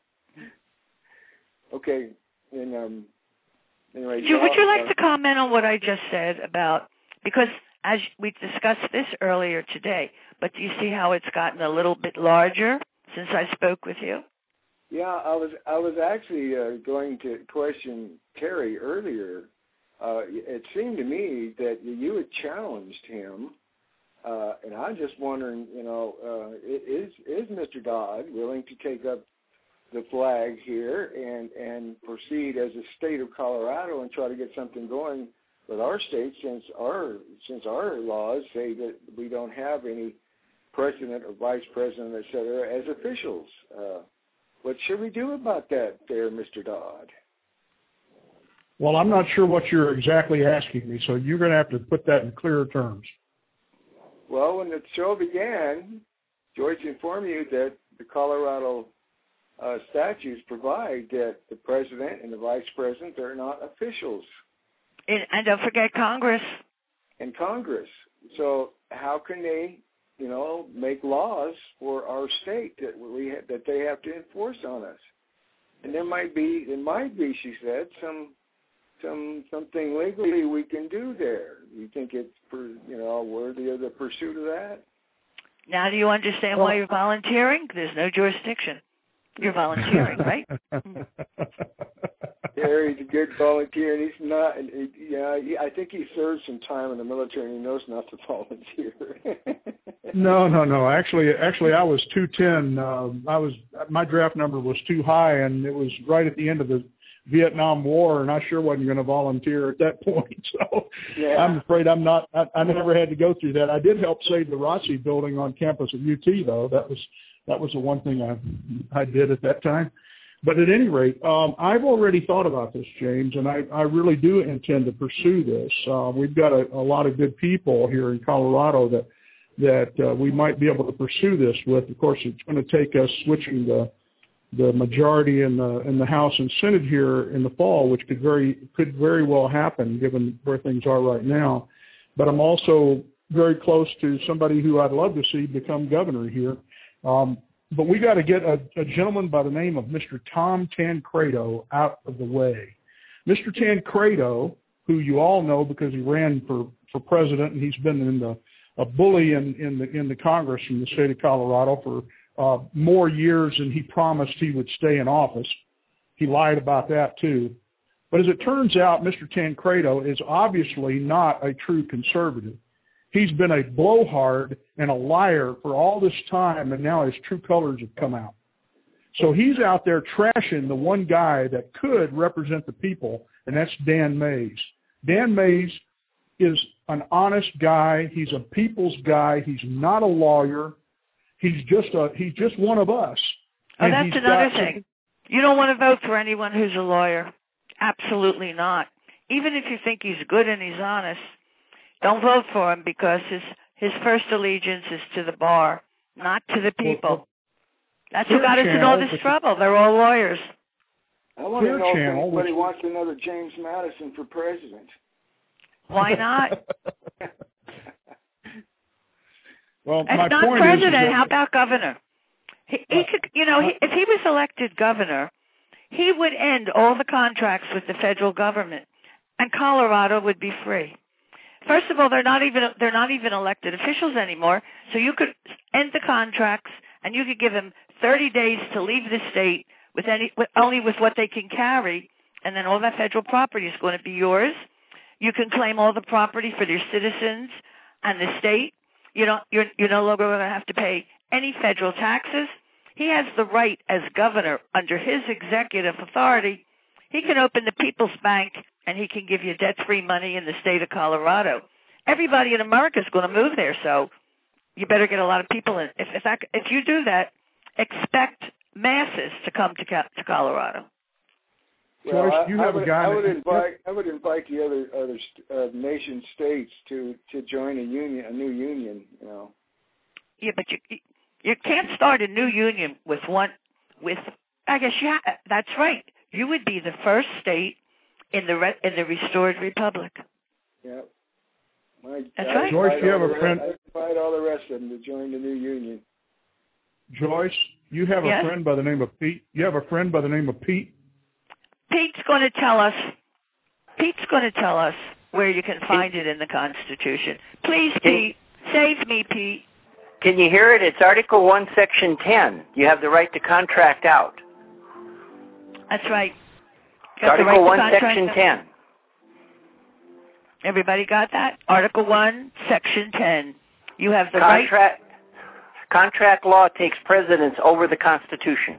Okay. And anyway, would you like to comment on what I just said about, because as we discussed this earlier today, but do you see how it's gotten a little bit larger since I spoke with you? Yeah, I was actually going to question Terry earlier. It seemed to me that you had challenged him, and I'm just wondering, is Mr. Dodd willing to take up the flag here and proceed as a state of Colorado and try to get something going with our state, since our laws say that we don't have any president or vice president, et cetera, as officials. What should we do about that there, Mr. Dodd? Well, I'm not sure what you're exactly asking me, so you're going to have to put that in clearer terms. Well, when the show began, Joyce informed you that the Colorado statutes provide that the president and the vice president are not officials. And don't forget Congress. And Congress. So how can they, make laws for our state that they have to enforce on us? And there might be, she said, something legally we can do there. You think it's worthy of the pursuit of that? Now do you understand why you're volunteering? There's no jurisdiction. You're volunteering, right? Terry's a good volunteer, and he's not. I think he served some time in the military, and he knows not to volunteer. No. Actually, I was 210. My draft number was too high, and it was right at the end of the Vietnam War, and I sure wasn't going to volunteer at that point. So yeah. I'm afraid I'm not. I never had to go through that. I did help save the Rossi building on campus at UT, though. That was the one thing I did at that time. But at any rate, I've already thought about this, James, and I really do intend to pursue this. We've got a lot of good people here in Colorado that we might be able to pursue this with. Of course, it's going to take us switching the majority in the House and Senate here in the fall, which could very well happen given where things are right now. But I'm also very close to somebody who I'd love to see become governor here. but we got to get a gentleman by the name of Mr. Tom Tancredo out of the way. Mr. Tancredo, who you all know because he ran for president, and he's been a bully in the Congress in the state of Colorado for more years than he promised he would stay in office. He lied about that too. But as it turns out, Mr. Tancredo is obviously not a true conservative. He's been a blowhard and a liar for all this time, and now his true colors have come out. So he's out there trashing the one guy that could represent the people, and that's Dan Mays. Dan Mays is an honest guy. He's a people's guy. He's not a lawyer. He's just one of us. Oh, that's another thing. You don't want to vote for anyone who's a lawyer. Absolutely not. Even if you think he's good and he's honest, don't vote for him because his first allegiance is to the bar, not to the people. That's who got us in all this trouble. They're all lawyers. I want to know if anybody wants another James Madison for president. Why not? Well, if not president, how about governor? He could, if he was elected governor, he would end all the contracts with the federal government, and Colorado would be free. First of all, they're not even elected officials anymore, so you could end the contracts, and you could give them 30 days to leave the state only with what they can carry, and then all that federal property is going to be yours. You can claim all the property for your citizens and the state. You're no longer going to have to pay any federal taxes. He has the right as governor under his executive authority. He can open the People's Bank and he can give you debt-free money in the state of Colorado. Everybody in America is going to move there, so you better get a lot of people in. If you do that, expect masses to come to Colorado. Well, Joyce, you have a guy. I would invite the other nation states to join a new union. Yeah, but you can't start a new union with one. I guess that's right. You would be the first state in the restored republic. Yeah. That's right. Joyce, you have a friend. I invite all the rest of them to join the new union. Joyce, you have a friend by the name of Pete. You have a friend by the name of Pete. Pete's going to tell us where you can find it in the Constitution. Please, Pete, save me, Pete. Can you hear it? It's Article 1, Section 10. You have the right to contract out. That's right. Article 1, Section 10. Everybody got that? Article 1, Section 10. You have the right. Contract law takes precedence over the Constitution.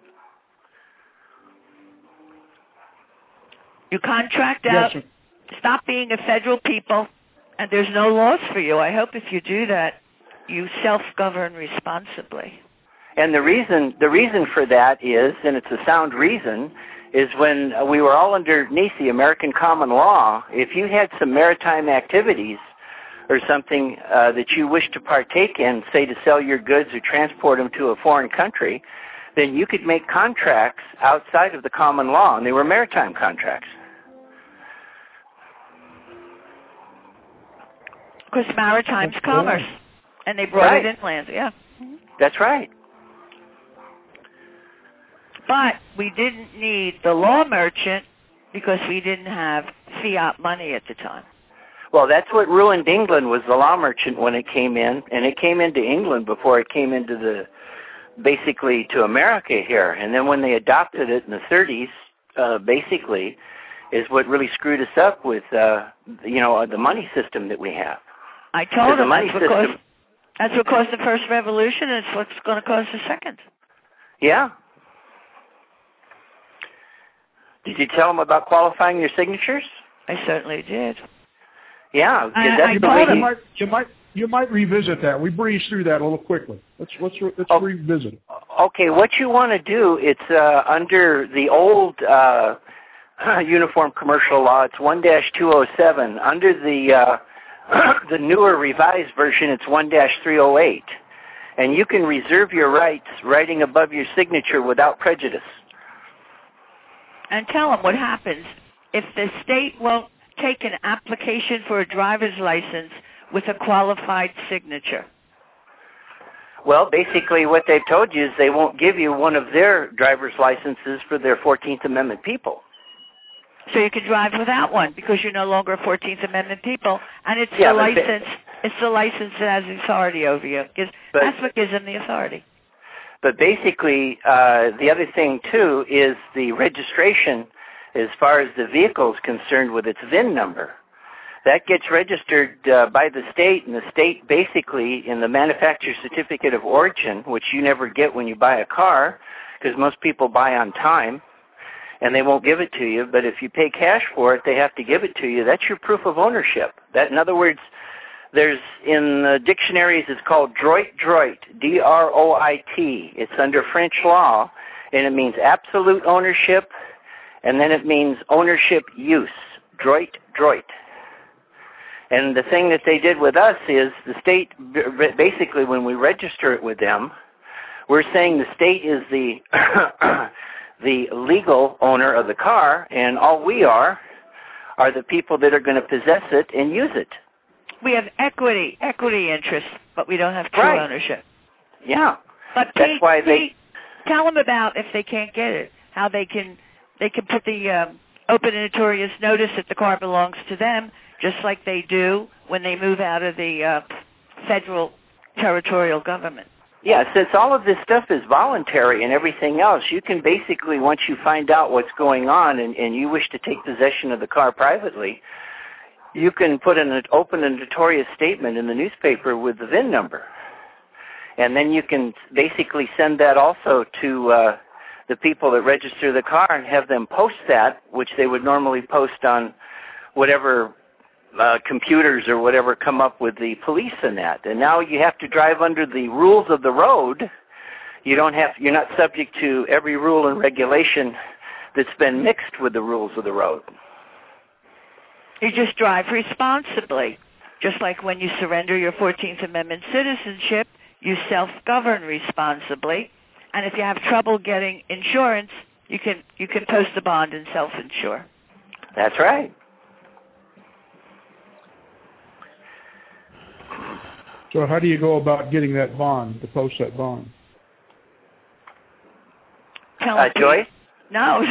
You contract out, stop being a federal people, and there's no laws for you. I hope if you do that, you self-govern responsibly. And the reason for that is, and it's a sound reason, is when we were all underneath the American common law, if you had some maritime activities or something that you wish to partake in, say to sell your goods or transport them to a foreign country, then you could make contracts outside of the common law, and they were maritime contracts. Because maritime's commerce, and they brought it inland, yeah. That's right. But we didn't need the law merchant because we didn't have fiat money at the time. Well, that's what ruined England, was the law merchant when it came in, and it came into England before it came into basically to America here. And then when they adopted it in the 30s, basically, is what really screwed us up with, the money system that we have. I told them that's what caused the first revolution, and it's what's going to cause the second. Yeah. Did you tell them about qualifying your signatures? I certainly did. Yeah. I told them. You might revisit that. We breezed through that a little quickly. Let's revisit it. Okay, what you want to do, it's under the old Uniform Commercial Law, it's 1-207. Under the newer revised version, it's 1-308. And you can reserve your rights writing above your signature without prejudice. And tell them what happens if the state won't take an application for a driver's license with a qualified signature. Well, basically what they've told you is they won't give you one of their driver's licenses for their 14th Amendment people. So you can drive without one because you're no longer a 14th Amendment people, and it's Yeah, the but license. It's the license that has the authority over you. That's what gives them the authority. But basically, the other thing too is the registration, as far as the vehicle is concerned, with its VIN number. That gets registered by the state, and the state basically, in the manufacturer's certificate of origin, which you never get when you buy a car, because most people buy on time, and they won't give it to you. But if you pay cash for it, they have to give it to you. That's your proof of ownership. That, in other words, there's in the dictionaries, it's called droit, D-R-O-I-T. It's under French law, and it means absolute ownership, and then it means ownership use, droit. And the thing that they did with us is the state, basically when we register it with them, we're saying the state is the the legal owner of the car, and all we are the people that are going to possess it and use it. We have equity interest, but we don't have true ownership. Yeah. But that's why they tell them about, if they can't get it, how they can put the open and notorious notice that the car belongs to them, just like they do when they move out of the federal territorial government. Yeah, since all of this stuff is voluntary and everything else, you can basically, once you find out what's going on and you wish to take possession of the car privately, you can put an open and notorious statement in the newspaper with the VIN number. And then you can basically send that also to the people that register the car and have them post that, which they would normally post on whatever computers or whatever come up with the police in that. And now you have to drive under the rules of the road. You're not subject to every rule and regulation that's been mixed with the rules of the road. You just drive responsibly. Just like when you surrender your 14th Amendment citizenship, you self-govern responsibly. And if you have trouble getting insurance, you can post a bond and self-insure. That's right. So how do you go about getting that bond, to post that bond? Joyce? No.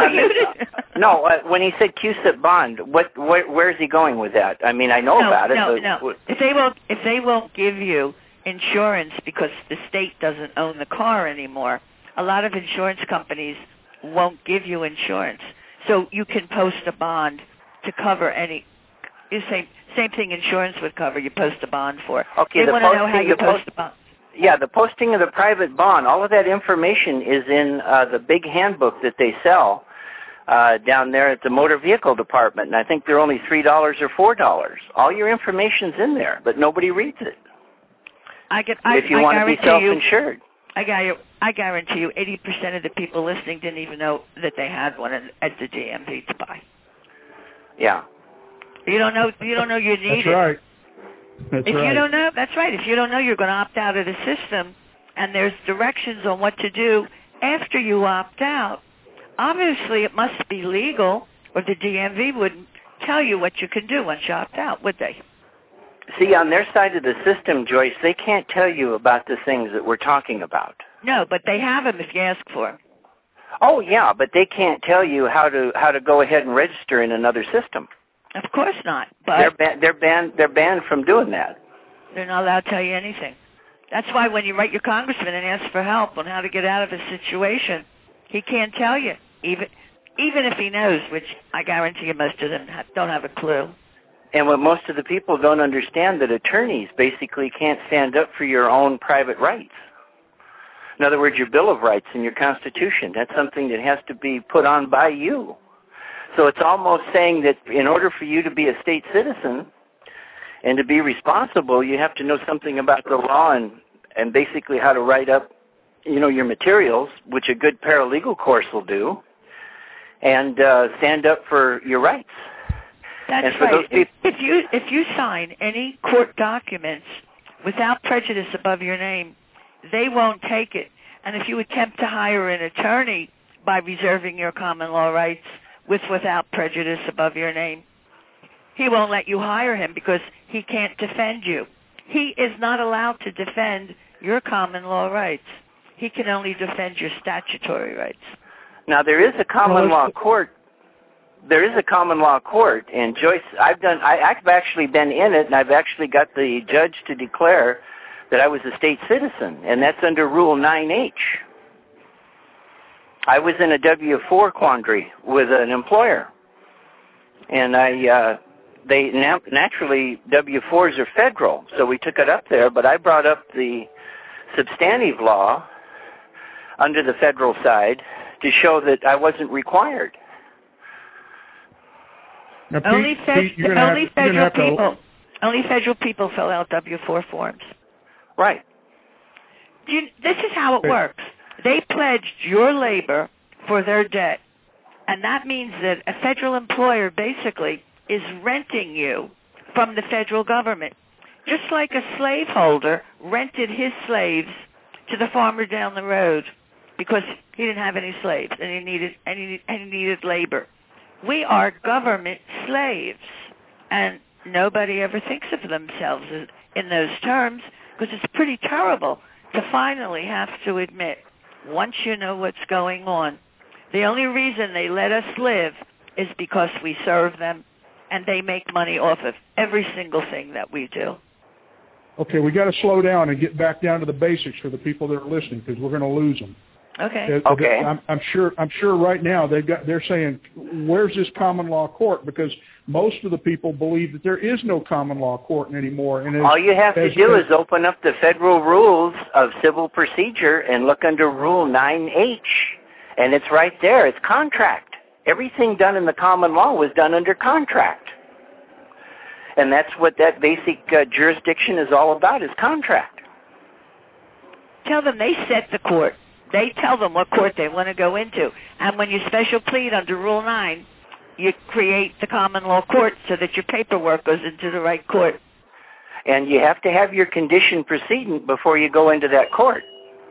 No, when he said QSIP bond, where is he going with that? I mean, I know about it. No. If they won't give you insurance because the state doesn't own the car anymore, a lot of insurance companies won't give you insurance. So you can post a bond to cover any. Same thing insurance would cover. You post a bond for. Okay, they want to know how you post a bond. Yeah, the posting of the private bond, all of that information is in the big handbook that they sell down there at the motor vehicle department, and I think they're only $3 or $4. All your information's in there, but nobody reads it. If you want to be self-insured. I guarantee you 80% of the people listening didn't even know that they had one at the DMV to buy. Yeah. You don't know you need it. That's right. You don't know, that's right. If you don't know you're going to opt out of the system, and there's directions on what to do after you opt out, obviously it must be legal, or the DMV wouldn't tell you what you can do once you opt out, would they? See, on their side of the system, Joyce, they can't tell you about the things that we're talking about. No, but they have them if you ask for them. Oh, yeah, but they can't tell you how to go ahead and register in another system. Of course not. But they're banned from doing that. They're not allowed to tell you anything. That's why when you write your congressman and ask for help on how to get out of a situation, he can't tell you, even if he knows, which I guarantee you most of them don't have a clue. And what most of the people don't understand, that attorneys basically can't stand up for your own private rights. In other words, your Bill of Rights and your Constitution, that's something that has to be put on by you. So it's almost saying that in order for you to be a state citizen and to be responsible, you have to know something about the law and basically how to write up, your materials, which a good paralegal course will do, and stand up for your rights. That's right. If you sign any court documents without prejudice above your name, they won't take it. And if you attempt to hire an attorney by reserving your common law rights without prejudice above your name, he won't let you hire him because he can't defend you. He is not allowed to defend your common law rights. He can only defend your statutory rights. Now, there is a common law court. There is a common law court, and Joyce, I've actually been in it, and I've actually got the judge to declare that I was a state citizen, and that's under Rule 9H. I was in a W-4 quandary with an employer, and naturally W-4s are federal, so we took it up there, but I brought up the substantive law under the federal side to show that I wasn't required. Now, only federal people fill out W-4 forms. Right. This is how it works. They pledged your labor for their debt, and that means that a federal employer basically is renting you from the federal government, just like a slaveholder rented his slaves to the farmer down the road because he didn't have any slaves and he needed labor. We are government slaves, and nobody ever thinks of themselves in those terms because it's pretty terrible to finally have to admit, once you know what's going on, the only reason they let us live is because we serve them, and they make money off of every single thing that we do. Okay, we got to slow down and get back down to the basics for the people that are listening because we're going to lose them. Okay. I'm sure right now they're saying, where's this common law court? Because most of the people believe that there is no common law court anymore. And all you have to do is open up the federal rules of civil procedure and look under Rule 9H, and it's right there. It's contract. Everything done in the common law was done under contract. And that's what that basic jurisdiction is all about, is contract. Tell them they set the court. They tell them what court they want to go into. And when you special plead under Rule 9, you create the common law court so that your paperwork goes into the right court. And you have to have your condition precedent before you go into that court.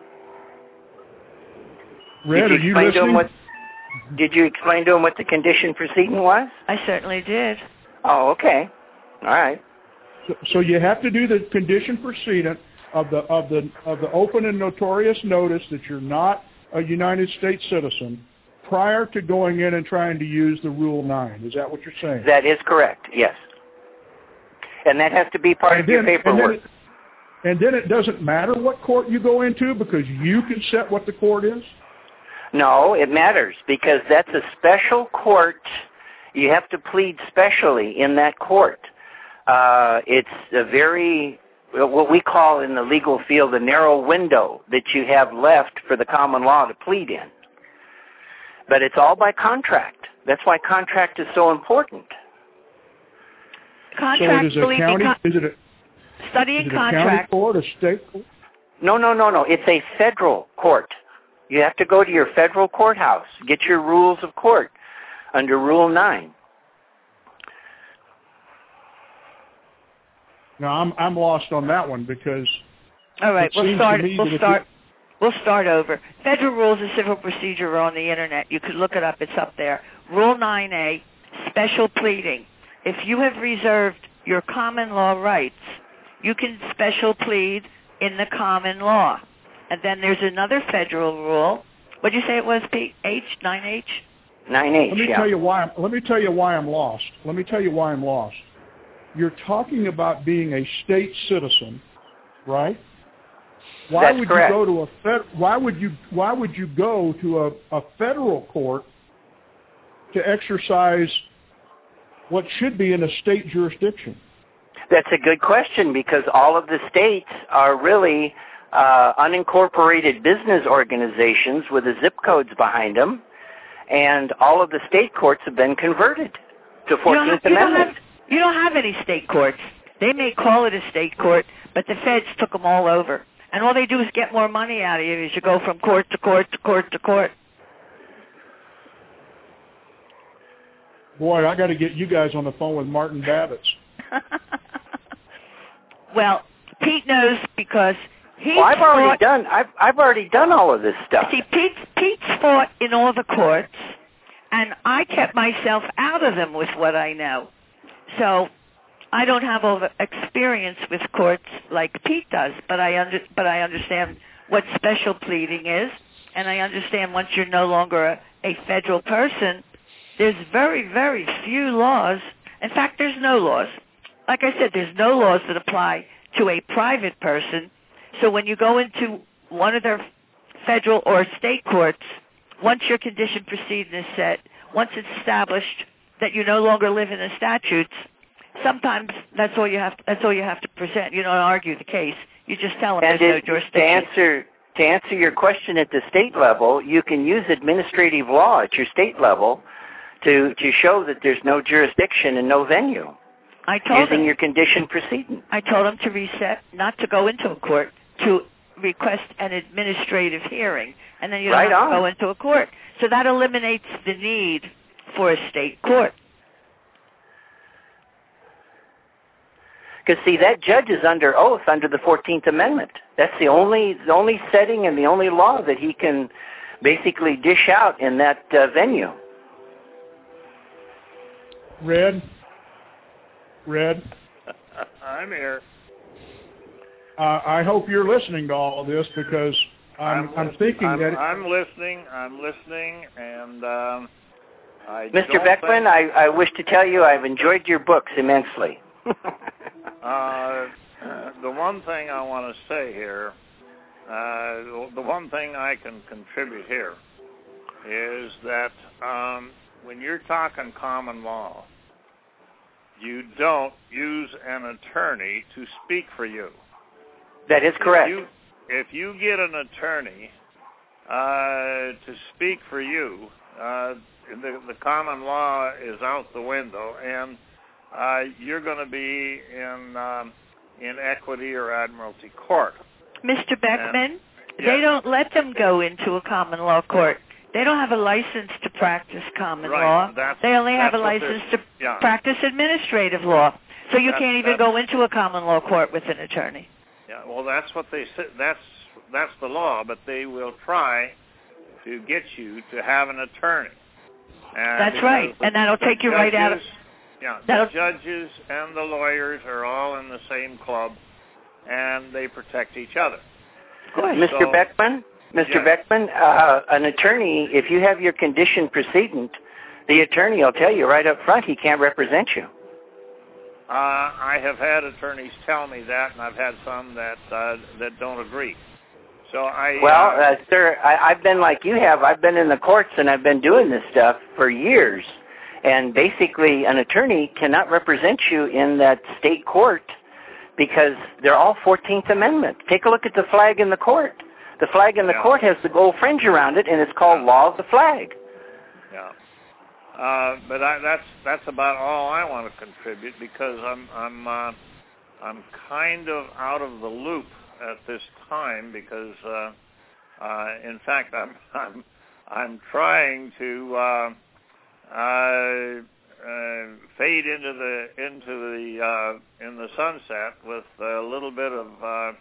Red, are you listening? Did you explain to him what the condition precedent was? I certainly did. Oh, okay. All right. So you have to do the condition precedent of the open and notorious notice that you're not a United States citizen prior to going in and trying to use the Rule 9. Is that what you're saying? That is correct, yes. And that has to be part of your paperwork. And then it doesn't matter what court you go into because you can set what the court is? No, it matters because that's a special court. You have to plead specially in that court. It's a very, what we call in the legal field, a narrow window that you have left for the common law to plead in. But it's all by contract. That's why contract is so important. Contract, so it is a county, studying is it contract. A county court, a state court? No. It's a federal court. You have to go to your federal courthouse, get your rules of court under Rule 9. Now, I'm lost on that one because... All right, we'll start over. Federal Rules of Civil Procedure are on the Internet. You could look it up. It's up there. Rule 9A, special pleading. If you have reserved your common law rights, you can special plead in the common law. And then there's another federal rule. What did you say it was, Pete? 9H? 9H, Let me tell you why I'm lost. You're talking about being a state citizen, right? Why would you go to why would you go to a federal court to exercise what should be in a state jurisdiction? That's a good question because all of the states are really unincorporated business organizations with the zip codes behind them, and all of the state courts have been converted to 14th Amendment. You don't have any state courts. They may call it a state court, but the feds took them all over. And all they do is get more money out of you as you go from court to court to court to court. Boy, I got to get you guys on the phone with Martin Babbitts. Well, Pete knows because he's I've already done all of this stuff. See, Pete's fought in all the courts, and I kept myself out of them with what I know. So I don't have all the experience with courts like Pete does, but I understand what special pleading is, and I understand once you're no longer a federal person, there's very, very few laws. In fact, there's no laws. Like I said, there's no laws that apply to a private person. So when you go into one of their federal or state courts, once your condition proceeding is set, once it's established that you no longer live in the statutes, sometimes that's all you have to present. You don't argue the case. You just tell them there's no jurisdiction. To answer your question at the state level, you can use administrative law at your state level to show that there's no jurisdiction and no venue. I told using him, your condition proceeding. I told him to reset, not to go into a court, to request an administrative hearing, and then you don't have to go into a court. So that eliminates the need for a state court. Because, see, that judge is under oath under the 14th Amendment. That's the only setting and the only law that he can basically dish out in that venue. Red? I'm here. I hope you're listening to all of this, because I'm thinking that... I'm listening, and Mr. Beckman, I wish to tell you I've enjoyed your books immensely. The one thing I want to say here, the one thing I can contribute here is that when you're talking common law, you don't use an attorney to speak for you. That is correct. If you get an attorney to speak for you, the common law is out the window, and you're going to be in equity or admiralty court. Mr. Beckman, yes. They don't let them go into a common law court. They don't have a license to practice common law. They only have a license to practice administrative law. So you can't even go into a common law court with an attorney. Yeah, well, that's what they say. That's the law, but they will try to get you to have an attorney. That's right, and that'll take you right out of... Yeah, the judges and the lawyers are all in the same club, and they protect each other. Good. Mr. Beckman, an attorney, if you have your condition precedent, the attorney will tell you right up front he can't represent you. I have had attorneys tell me that, and I've had some that don't agree. So sir, I've been like you have. I've been in the courts, and I've been doing this stuff for years. And basically, an attorney cannot represent you in that state court because they're all 14th Amendment. Take a look at the flag in the court. The flag in the court has the gold fringe around it, and it's called Law of the Flag. Yeah. But that's about all I want to contribute, because I'm kind of out of the loop at this time, because in fact I'm trying to fade into the sunset with a little bit of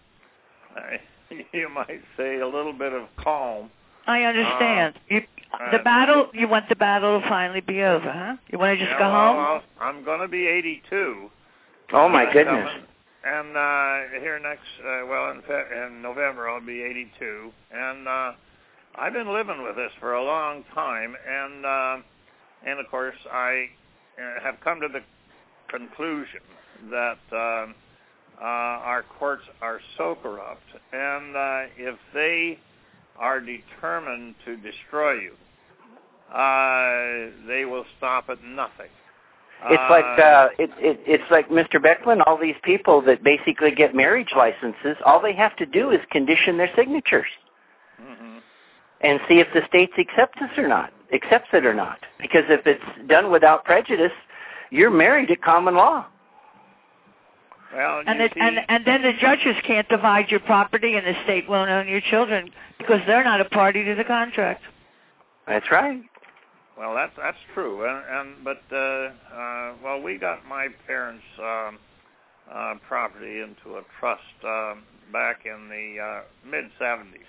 you might say a little bit of calm. I understand. You want the battle to finally be over, huh? You want to just go home? Well, I'm going to be 82. Oh my goodness! And here in November I'll be 82, and I've been living with this for a long time, and of course I have come to the conclusion that our courts are so corrupt, and if they are determined to destroy you, they will stop at nothing. It's like Mr. Beckman, all these people that basically get marriage licenses, all they have to do is condition their signatures and see if the state accepts it or not. Because if it's done without prejudice, you're married at common law. Well, and then the judges can't divide your property, and the state won't own your children because they're not a party to the contract. That's right. Well, that's true, but we got my parents' property into a trust back in the mid-'70s,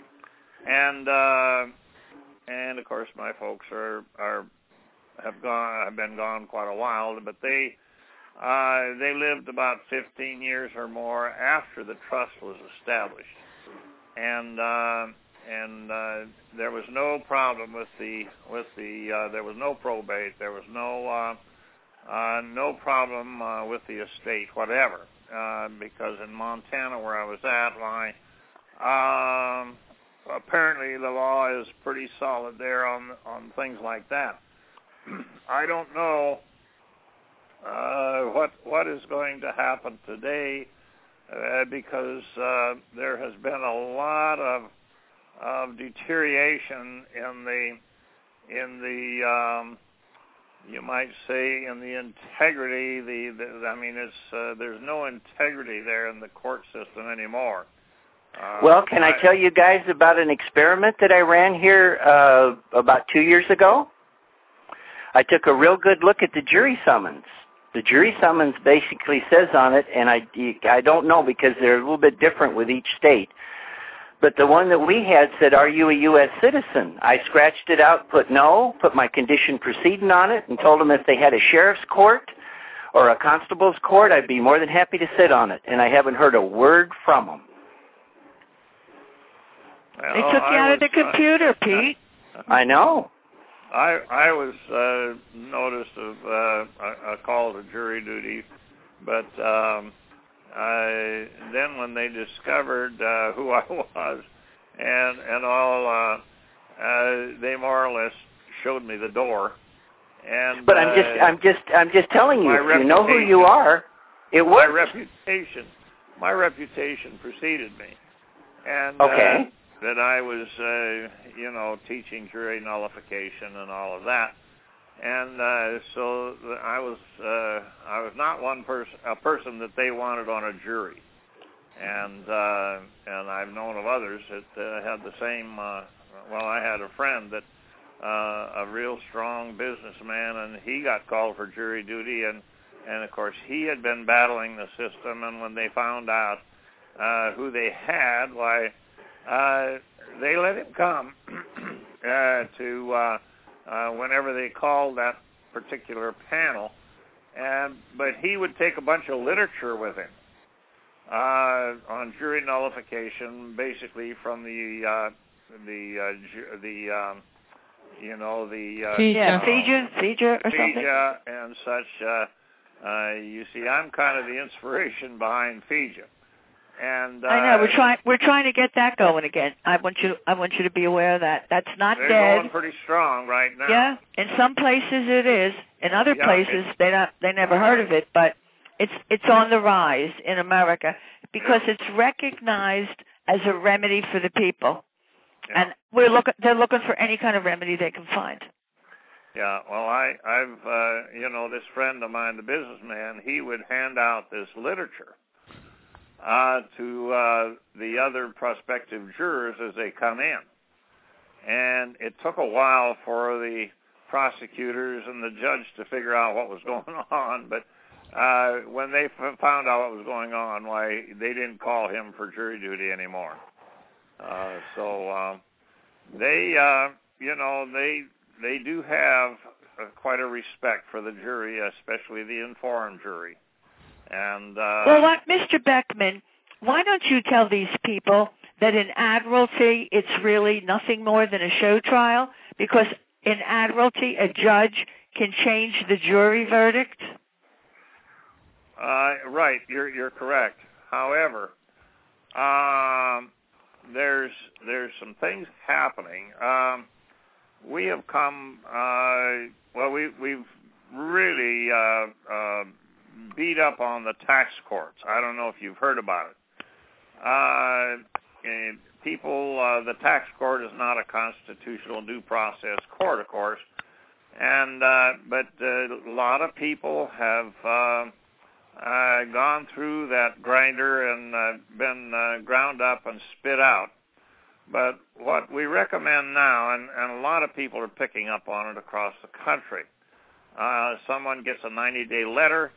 and of course my folks have been gone quite a while, but they they lived about 15 years or more after the trust was established, and there was no problem with the there was no probate, there was no problem with the estate, whatever, because in Montana, where I was at, apparently the law is pretty solid there on things like that. I don't know what is going to happen today, because there has been a lot of deterioration in the you might say in the integrity. I mean, there's no integrity there in the court system anymore. Well, can I tell you guys about an experiment that I ran here about 2 years ago? I took a real good look at the jury summons. The jury summons basically says on it, and I don't know because they're a little bit different with each state, but the one that we had said, "Are you a U.S. citizen?" I scratched it out, put no, put my condition precedent on it, and told them if they had a sheriff's court or a constable's court, I'd be more than happy to sit on it, and I haven't heard a word from them. Well, they took you out of the computer, Pete. I know. I was noticed of a call to jury duty, but then when they discovered who I was and all, they more or less showed me the door. And but I'm just telling you, if you know who you are, it works. My reputation preceded me, and okay. That I was, teaching jury nullification and all of that, and so I was not a person that they wanted on a jury, and I've known of others that had the same. I had a friend that a real strong businessman, and he got called for jury duty, and of course he had been battling the system, and when they found out who they had, why. They let him come to whenever they called that particular panel, but he would take a bunch of literature with him on jury nullification, basically from FIJA or something. FIJA and such. You see, I'm kind of the inspiration behind FIJA. And I know we're trying to get that going again. I want you to be aware of that. That's not they're dead. Going pretty strong right now. Yeah, in some places it is. In other places they never heard of it, but it's on the rise in America because it's recognized as a remedy for the people, and they're looking for any kind of remedy they can find. Yeah, well, I've this friend of mine, the businessman, he would hand out this literature to the other prospective jurors as they come in. And it took a while for the prosecutors and the judge to figure out what was going on, but when they found out what was going on, why, they didn't call him for jury duty anymore. They do have quite a respect for the jury, especially the informed jury. And Mr. Beckman, why don't you tell these people that in admiralty it's really nothing more than a show trial? Because in admiralty, a judge can change the jury verdict. Right, you're correct. However, there's some things happening. We have come. We've really beat up on the tax courts. I don't know if you've heard about it. The tax court is not a constitutional due process court, of course, and but a lot of people have gone through that grinder and been ground up and spit out. But what we recommend now, and a lot of people are picking up on it across the country, someone gets a 90-day letter.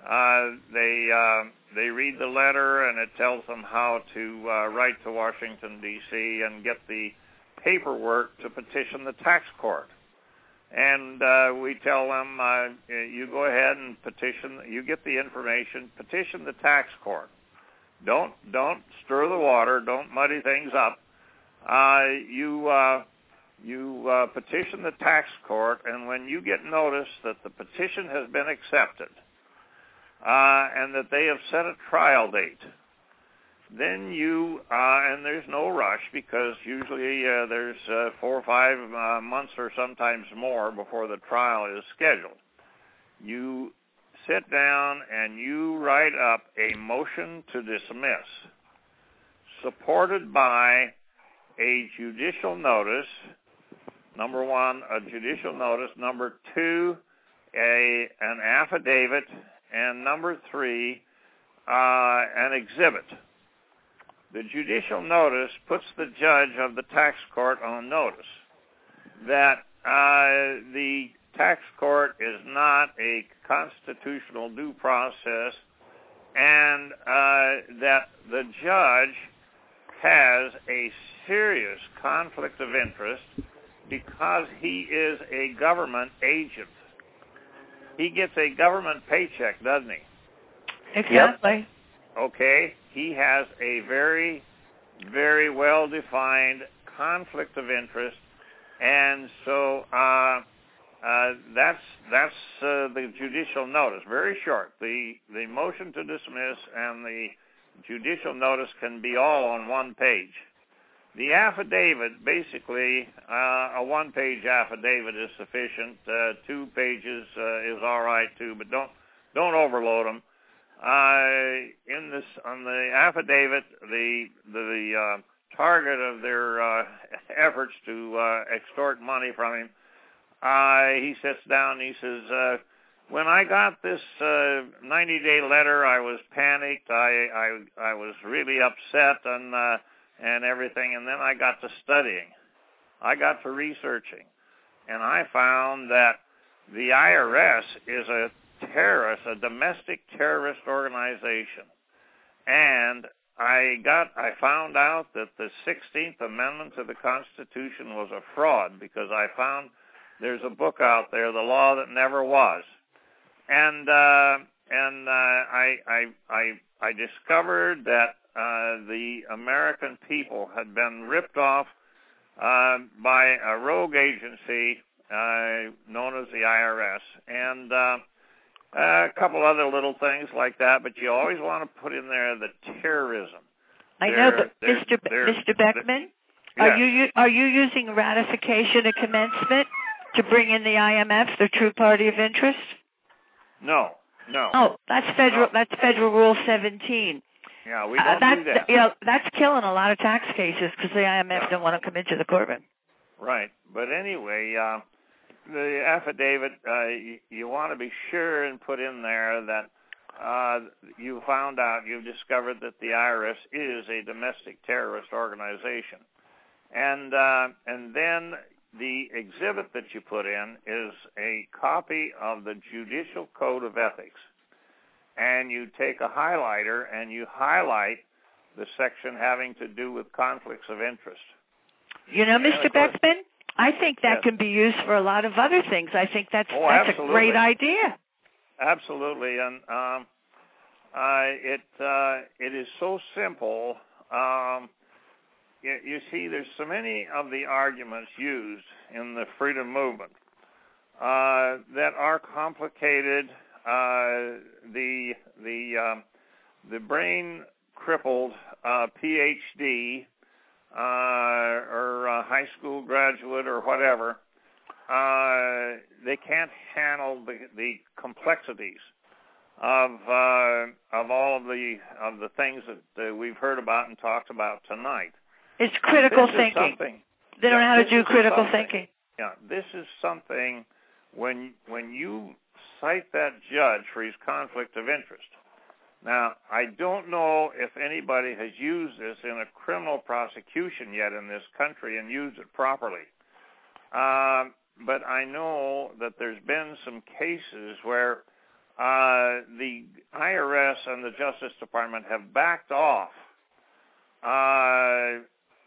They read the letter, and it tells them how to write to Washington, D.C. and get the paperwork to petition the tax court. And we tell them, you go ahead and petition. You get the information. Petition the tax court. Don't stir the water. Don't muddy things up. You petition the tax court, and when you get notice that the petition has been accepted and that they have set a trial date, then you, and there's no rush because usually there's 4 or 5 months or sometimes more before the trial is scheduled. You sit down and you write up a motion to dismiss, supported by a judicial notice. Number 1, a judicial notice. Number 2, an affidavit. And number 3, an exhibit. The judicial notice puts the judge of the tax court on notice that the tax court is not a constitutional due process, and that the judge has a serious conflict of interest because he is a government agent. He gets a government paycheck, doesn't he? Exactly. Yep. Okay. He has a very, very well-defined conflict of interest, and so that's the judicial notice. Very short. The motion to dismiss and the judicial notice can be all on one page. The affidavit, basically, a one-page affidavit is sufficient. 2 pages is all right too, but don't overload them. On the affidavit, the target of their efforts to extort money from him, he sits down and he says, when I got this 90-day letter, I was panicked. I was really upset and everything, and then I got to studying. I got to researching, and I found that the IRS is a domestic terrorist organization. And I found out that the 16th Amendment to the Constitution was a fraud because I found there's a book out there, The Law That Never Was. And I discovered that the American people had been ripped off by a rogue agency known as the IRS. And a couple other little things like that, but you always want to put in there the terrorism. I know, but Mr. Beckman, yes. Are you using ratification and commencement to bring in the IMF, the true party of interest? No. Oh, that's federal. No. That's Federal Rule 17. Yeah, we don't do that. You know, that's killing a lot of tax cases because the IMF don't want to come into the courtroom. Right, but anyway. The affidavit, you want to be sure and put in there that you've discovered that the IRS is a domestic terrorist organization. And then the exhibit that you put in is a copy of the Judicial Code of Ethics. And you take a highlighter and you highlight the section having to do with conflicts of interest. You know, Mr. Beckman, I think that can be used for a lot of other things. I think that's a great idea. Absolutely, and it is so simple. You see, there's so many of the arguments used in the freedom movement that are complicated. The brain crippled PhD. Or a high school graduate or whatever, they can't handle the complexities of all of the things that we've heard about and talked about tonight. It's critical thinking. They don't know how to do critical thinking. Yeah, this is something when you cite that judge for his conflict of interest. Now, I don't know if anybody has used this in a criminal prosecution yet in this country and used it properly. But I know that there's been some cases where the IRS and the Justice Department have backed off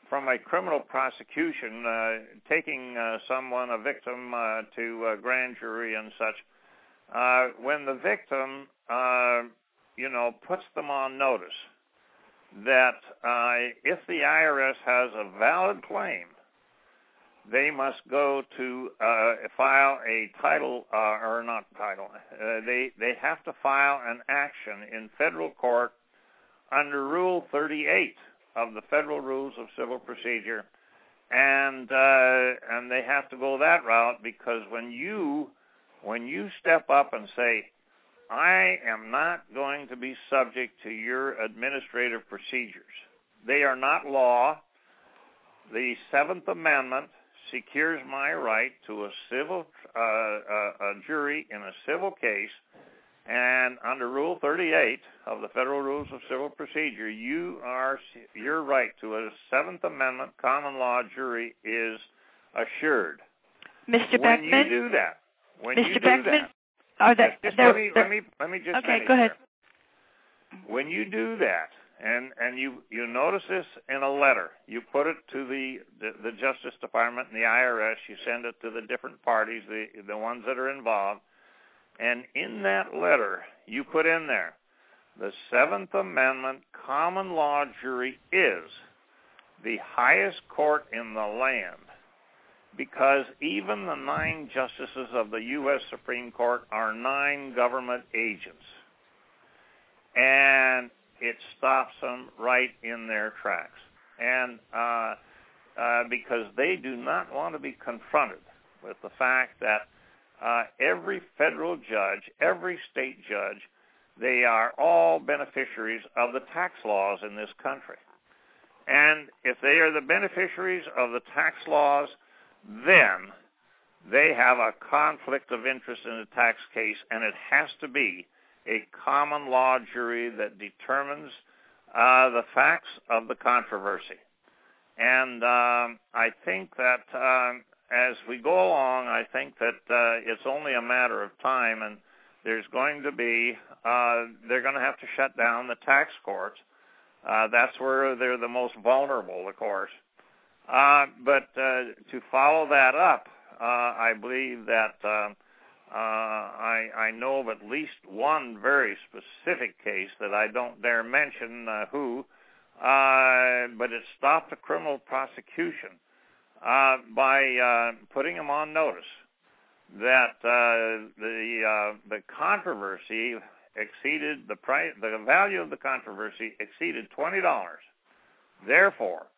from a criminal prosecution, taking someone, a victim, to a grand jury and such, when the victim, puts them on notice that if the IRS has a valid claim, they must go to file a title, or not title. They have to file an action in federal court under Rule 38 of the Federal Rules of Civil Procedure, and they have to go that route, because when you step up and say, I am not going to be subject to your administrative procedures, they are not law. The Seventh Amendment secures my right to a civil a jury in a civil case, and under Rule 38 of the Federal Rules of Civil Procedure, your right to a Seventh Amendment common law jury is assured. Mr. Beckman? When you do that, Mr. Beckman? Let me just okay, finish go ahead. there. When you do that, and you notice this in a letter, you put it to the Justice Department and the IRS, you send it to the different parties, the ones that are involved, and in that letter, you put in there, the Seventh Amendment common law jury is the highest court in the land, because even the 9 justices of the U.S. Supreme Court are 9 government agents. And it stops them right in their tracks. And because they do not want to be confronted with the fact that every federal judge, every state judge, they are all beneficiaries of the tax laws in this country. And if they are the beneficiaries of the tax laws, then they have a conflict of interest in a tax case, and it has to be a common law jury that determines the facts of the controversy. And I think that as we go along, I think that it's only a matter of time, and there's going to be, they're going to have to shut down the tax courts. That's where they're the most vulnerable, of course. But to follow that up, I believe that I know of at least one very specific case that I don't dare mention but it stopped a criminal prosecution by putting them on notice that the controversy exceeded the value of the controversy exceeded $20. Therefore,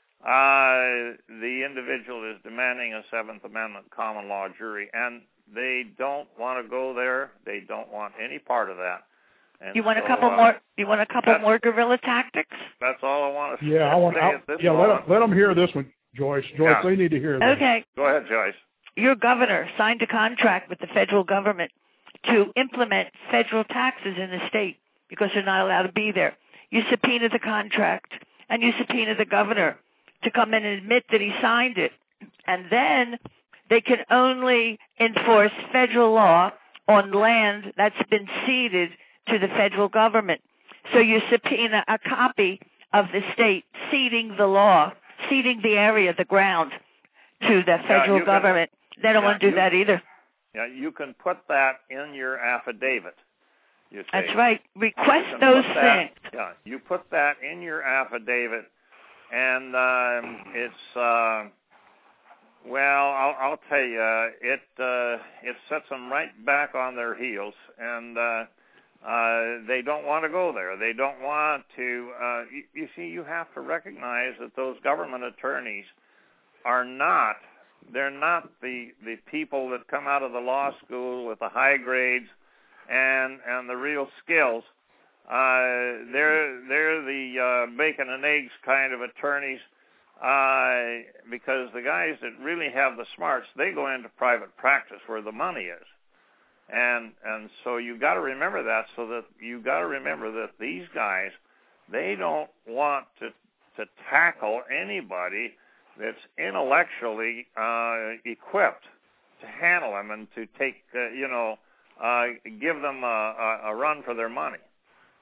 the individual is demanding a Seventh Amendment common law jury, and they don't want to go there. They don't want any part of that. And you want a couple more? You want a couple more guerrilla tactics? That's all I want to say. Let them hear this one, Joyce. They need to hear this. Okay. Go ahead, Joyce. Your governor signed a contract with the federal government to implement federal taxes in the state because they're not allowed to be there. You subpoena the contract, and you subpoena the governor to come in and admit that he signed it. And then they can only enforce federal law on land that's been ceded to the federal government. So you subpoena a copy of the state ceding the law, ceding the area, the ground, to the federal government. They don't want to do that either. Yeah, you can put that in your affidavit. You say, that's right. Request those things. Yeah, you put that in your affidavit, and it's well, I'll tell you, it sets them right back on their heels, and they don't want to go there. They don't want to. You see, you have to recognize that those government attorneys are not. They're not the people that come out of the law school with the high grades and the real skills. They're the bacon and eggs kind of attorneys, because the guys that really have the smarts, they go into private practice where the money is. And so you got to remember that, so that you got to remember that these guys, they don't want to tackle anybody that's intellectually equipped to handle them and to take, give them a run for their money.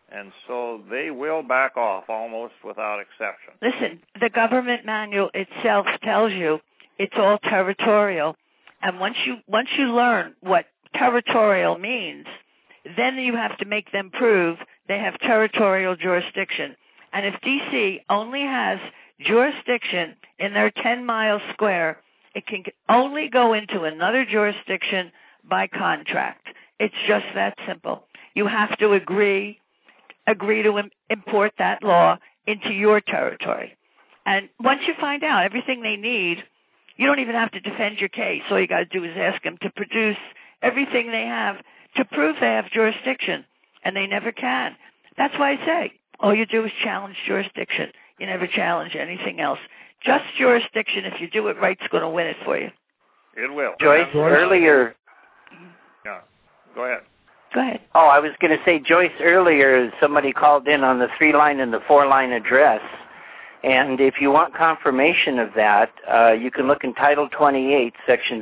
And so they will back off almost without exception. Listen, the government manual itself tells you it's all territorial. And once you learn what territorial means, then you have to make them prove they have territorial jurisdiction. And if D.C. only has jurisdiction in their 10-mile square, it can only go into another jurisdiction by contract. It's just that simple. You have to agree to import that law into your territory. And once you find out everything they need, you don't even have to defend your case. All you got to do is ask them to produce everything they have to prove they have jurisdiction, and they never can. That's why I say all you do is challenge jurisdiction. You never challenge anything else. Just jurisdiction, if you do it right, is going to win it for you. It will. Joyce, earlier... Yeah, go ahead. Go ahead. Oh, I was going to say, Joyce, earlier somebody called in on the 3-line and the 4-line address. And if you want confirmation of that, you can look in Title 28, Section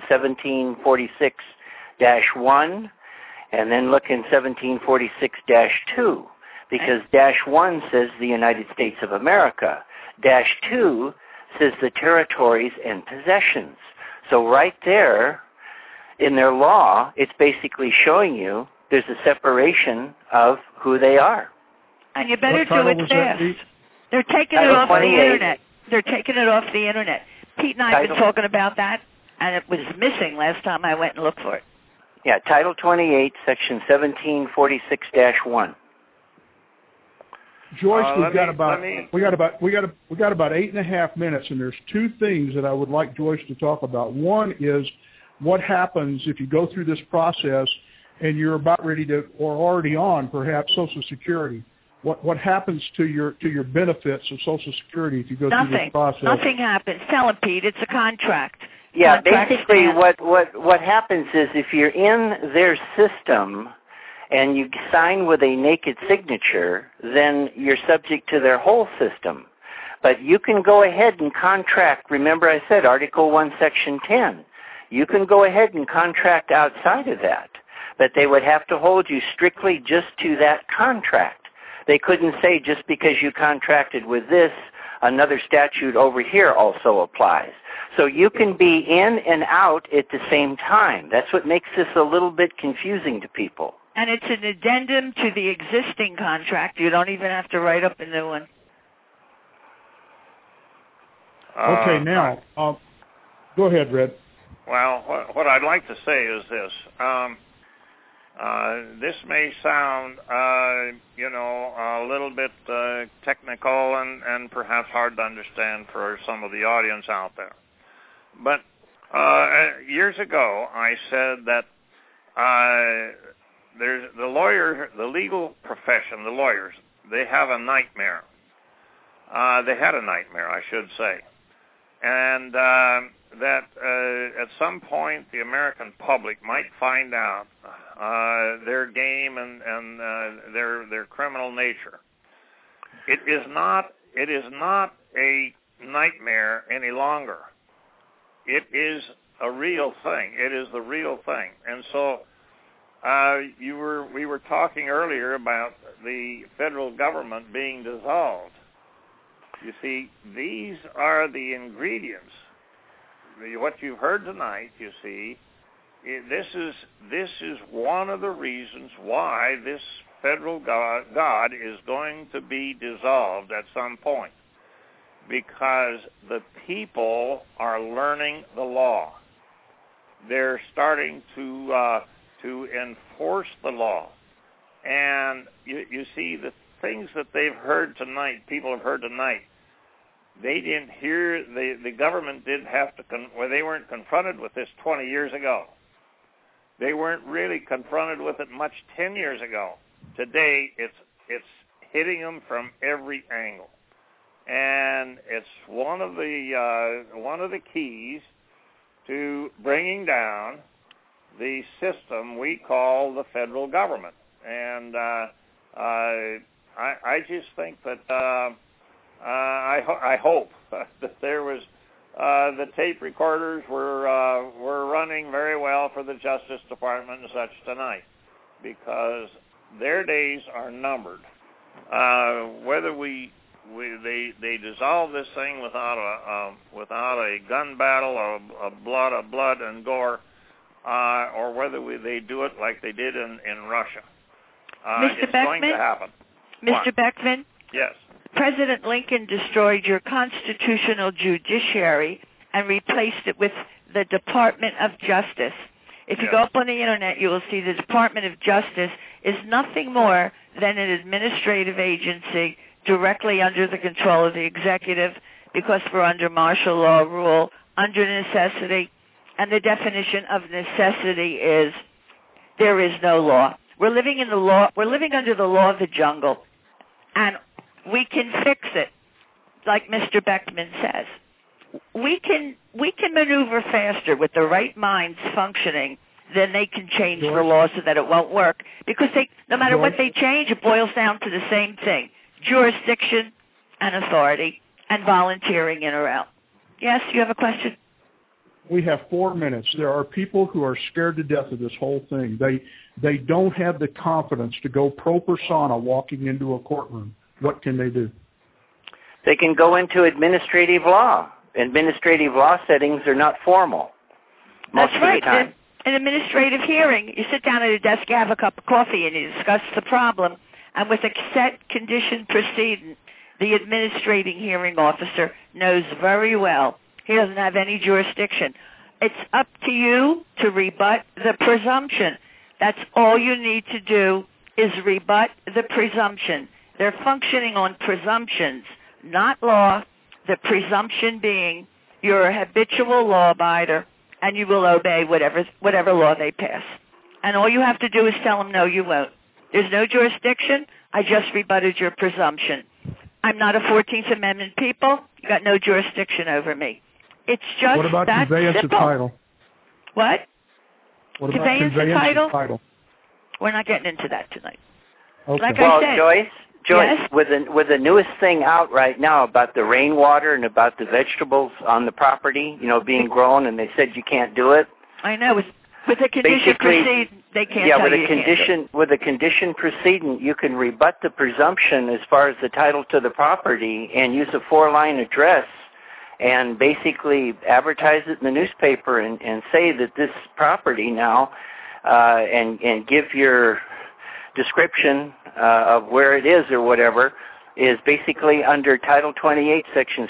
1746-1, and then look in 1746-2, because -1 says the United States of America. -2 says the territories and possessions. So right there in their law, it's basically showing you there's a separation of who they are. And you better do it fast. They're taking it off the internet. They're taking it off the internet. Pete and I have been talking about that, and it was missing last time I went and looked for it. Yeah, Title 28, Section 1746-1. Joyce, we got about 8.5 minutes, and there's two things that I would like Joyce to talk about. One is what happens if you go through this process and you're about ready to, or already on, perhaps, Social Security. What happens to your benefits of Social Security if you go through this process? Nothing happens. Tell him, Pete, it's a contract. Yeah, basically what happens is if you're in their system and you sign with a naked signature, then you're subject to their whole system. But you can go ahead and contract. Remember I said Article 1, Section 10. You can go ahead and contract outside of that. But they would have to hold you strictly just to that contract. They couldn't say just because you contracted with this, another statute over here also applies. So you can be in and out at the same time. That's what makes this a little bit confusing to people. And it's an addendum to the existing contract. You don't even have to write up a new one. Okay, now, go ahead, Red. Well, what I'd like to say is this. This may sound, a little bit technical and perhaps hard to understand for some of the audience out there. But years ago, I said that there's the legal profession, the lawyers, they have a nightmare. They had a nightmare, I should say. And that at some point the American public might find out their game and their criminal nature. It is not a nightmare any longer. It is a real thing. It is the real thing. And so we were talking earlier about the federal government being dissolved. You see, these are the ingredients. What you've heard tonight, you see, this is one of the reasons why this federal God is going to be dissolved at some point, because the people are learning the law. They're starting to enforce the law, and you see the things that they've heard tonight, people have heard tonight, they didn't hear, the government didn't have to, they weren't confronted with this 20 years ago. They weren't really confronted with it much 10 years ago. Today, it's hitting them from every angle. And it's one of the keys to bringing down the system we call the federal government. And I just think that I hope that there was the tape recorders were running very well for the Justice Department and such tonight, because their days are numbered. whether they dissolve this thing without a gun battle or a blood and gore, or whether they do it like they did in Russia. It's going to happen. Mr. Beckman? Yes. President Lincoln destroyed your constitutional judiciary and replaced it with the Department of Justice. If you go up on the Internet, you will see the Department of Justice is nothing more than an administrative agency directly under the control of the executive, because we're under martial law rule, under necessity, and the definition of necessity is there is no law. We're living in the law. We're living under the law of the jungle, and we can fix it, like Mr. Beckman says. We can maneuver faster with the right minds functioning than they can change the law so that it won't work. Because no matter what they change, it boils down to the same thing: jurisdiction and authority and volunteering in or out. Yes, you have a question? We have 4 minutes. There are people who are scared to death of this whole thing. They don't have the confidence to go pro persona walking into a courtroom. What can they do? They can go into administrative law. Administrative law settings are not formal most of the time. An administrative hearing, you sit down at a desk, you have a cup of coffee, and you discuss the problem. And with a set condition precedent, the administrating hearing officer knows very well he doesn't have any jurisdiction. It's up to you to rebut the presumption. That's all you need to do is rebut the presumption. They're functioning on presumptions, not law. The presumption being you're a habitual law-abider and you will obey whatever law they pass. And all you have to do is tell them, no, you won't. There's no jurisdiction. I just rebutted your presumption. I'm not a 14th Amendment people. You got no jurisdiction over me. It's just what about that conveyance simple. of title? What? What about conveyance of title? We're not getting into that tonight. Okay. Like well, I said, Joyce, yes? with the newest thing out right now about the rainwater and about the vegetables on the property, being grown, and they said you can't do it. I know. With a condition precedent, they can't tell you can't. With a condition precedent, you can rebut the presumption as far as the title to the property and use a 4-line address and basically advertise it in the newspaper and say that this property now and give your description of where it is or whatever is basically under Title 28, Section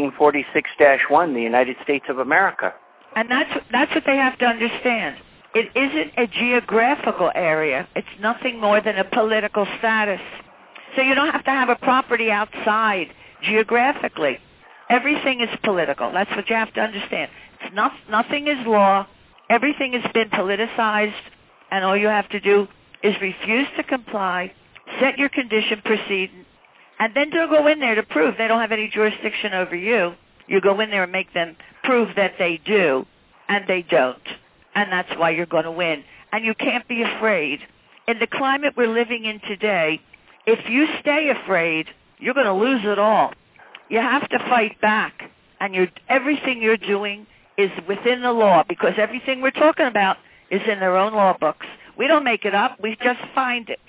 1746-1, the United States of America. And that's what they have to understand. It isn't a geographical area. It's nothing more than a political status. So you don't have to have a property outside geographically. Everything is political. That's what you have to understand. Nothing is law. Everything has been politicized, and all you have to do is refuse to comply, set your condition precedent, and then don't go in there to prove they don't have any jurisdiction over you. You go in there and make them prove that they do, and they don't. And that's why you're going to win. And you can't be afraid. In the climate we're living in today, if you stay afraid, you're going to lose it all. You have to fight back. And everything you're doing is within the law, because everything we're talking about is in their own law books. We don't make it up. We just find it.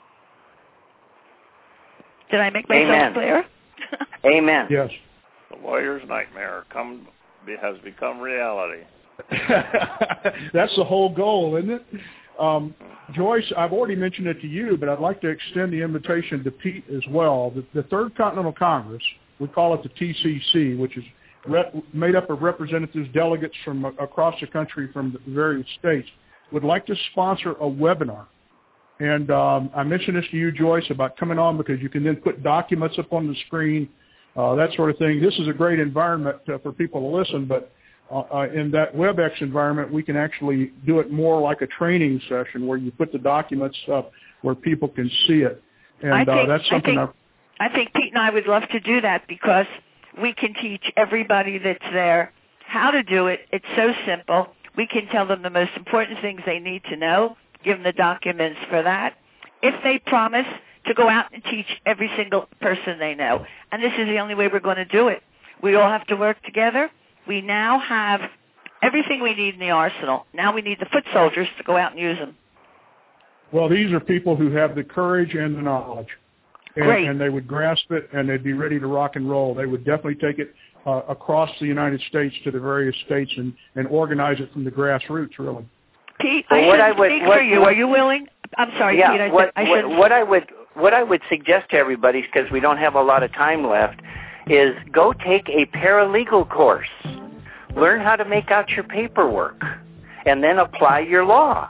Did I make myself clear? Amen. Yes. The lawyer's nightmare has become reality. That's the whole goal, isn't it? Joyce, I've already mentioned it to you, but I'd like to extend the invitation to Pete as well. The Third Continental Congress, we call it the TCC, which is made up of representatives, delegates from across the country from the various states, would like to sponsor a webinar. And I mentioned this to you, Joyce, about coming on because you can then put documents up on the screen, that sort of thing. This is a great environment for people to listen, but in that WebEx environment, we can actually do it more like a training session where you put the documents up where people can see it. And that's something I think Pete and I would love to do that because we can teach everybody that's there how to do it. It's so simple. We can tell them the most important things they need to know, give them the documents for that, if they promise to go out and teach every single person they know. And this is the only way we're going to do it. We all have to work together. We now have everything we need in the arsenal. Now we need the foot soldiers to go out and use them. Well, these are people who have the courage and the knowledge. and they would grasp it, and they'd be ready to rock and roll. They would definitely take it across the United States to the various states and organize it from the grassroots, really. Pete, I should speak for you. Are you willing? I'm sorry, yeah, Pete. What I would suggest to everybody, because we don't have a lot of time left, is go take a paralegal course. Learn how to make out your paperwork, and then apply your law.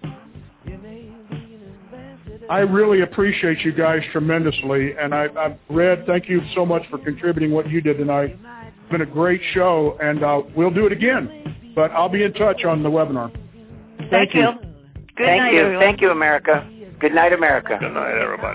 I really appreciate you guys tremendously, and I've read, thank you so much for contributing what you did tonight. It's been a great show, and we'll do it again, but I'll be in touch on the webinar. Thank you. Good night, everyone. Thank you, America. Good night, America. Good night, everybody.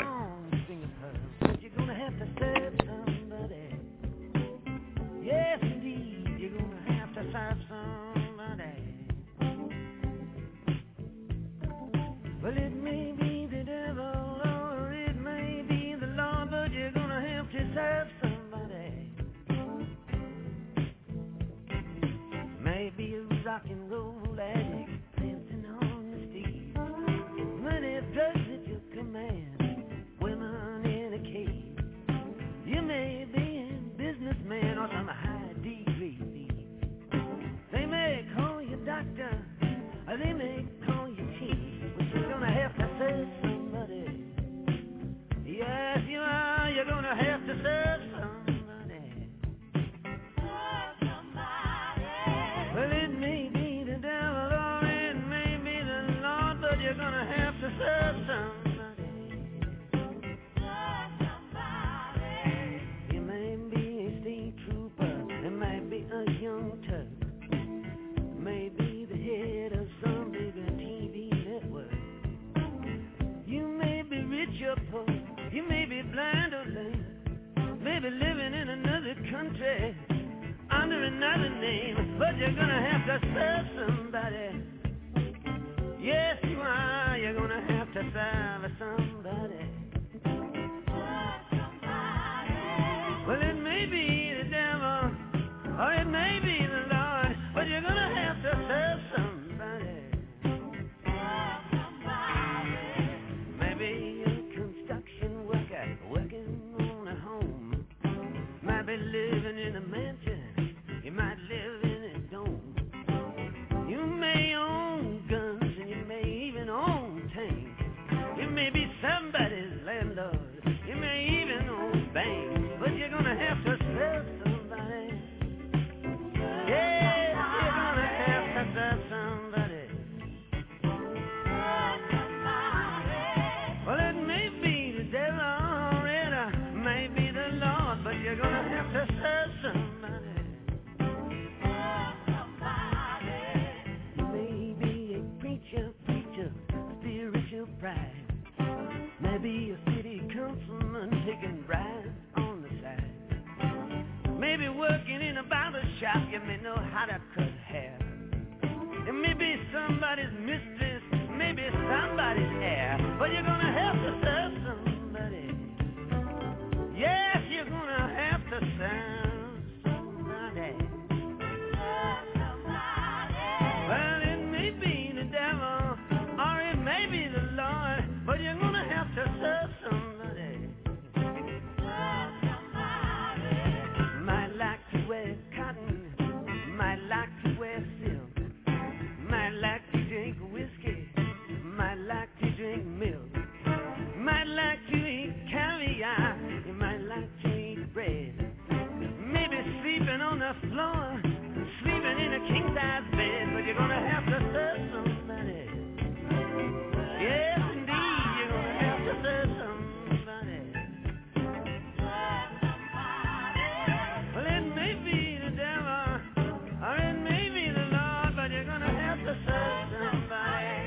Well, it may be the devil or it may be the Lord, but you're gonna have to serve somebody. Maybe a rock and roll addict dancing on the street, money, drugs at your command, women in a cave. You may be a businessman or some high degree thief. They may call you doctor, or they may call you chief. You're gonna have to serve somebody. Yes, you are. You're gonna have to serve somebody. Well, it may be the devil or it may be the Lord, but you're gonna have to serve somebody. You may be a state trooper, it might be a young Turk, maybe the head of some bigger TV network. You may be rich or poor, you may be blind or lame, maybe living in another country under another name, but you're gonna have to serve somebody. Yes, you are. You're gonna have to serve somebody. Well, it may be the devil or it may be the Lord, but you're gonna have to serve somebody. Maybe a construction worker working on a home, might be living in a mansion, you might live in a dome. You may own guns and you may even own tanks. You may be somebody's landlord, you may even own banks, but you're gonna have to serve somebody. Yes, you're gonna have to serve somebody. Well, it may be the devil or it may be the Lord, but you're gonna have to serve somebody. You may be a preacher, spiritual pride. Maybe a city councilman taking bribes on the side. Maybe working in a barber shop, you may know how to cut hair. It may be somebody's mistress, maybe somebody's heir, but you're gonna have to serve somebody. Yes, you're gonna have to serve somebody. Well, it may be the devil or it may be the Lord, but you're gonna have to serve somebody. Might like to wear cotton, might like to wear silk, might like to drink whiskey, might like to drink milk, might like to eat caviar, you might like to eat bread, maybe sleeping on the floor, sleeping in a king-size bed, but you're gonna have to serve somebody. Yes, indeed, you're gonna have to serve somebody. Well, it may be the devil or it may be the Lord, but you're gonna have to serve somebody.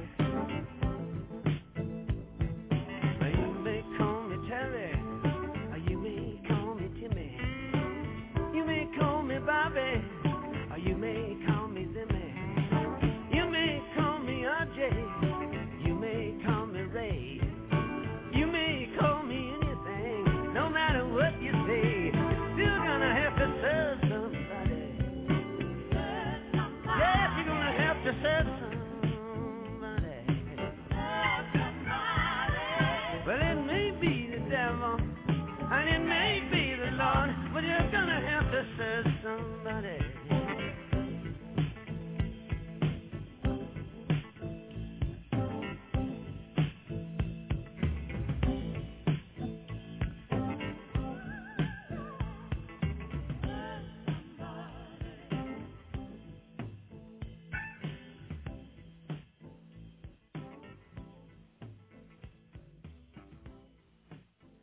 Well, you may call me Terry, or you may call me Timmy. You may call me Bobby, or you may call me Zimmy. You may call me RJ, you may call me Ray. You may call me anything, no matter what you say, you're still gonna have to serve somebody. Yes, you're gonna have to serve somebody. Well, it may be the devil there's somebody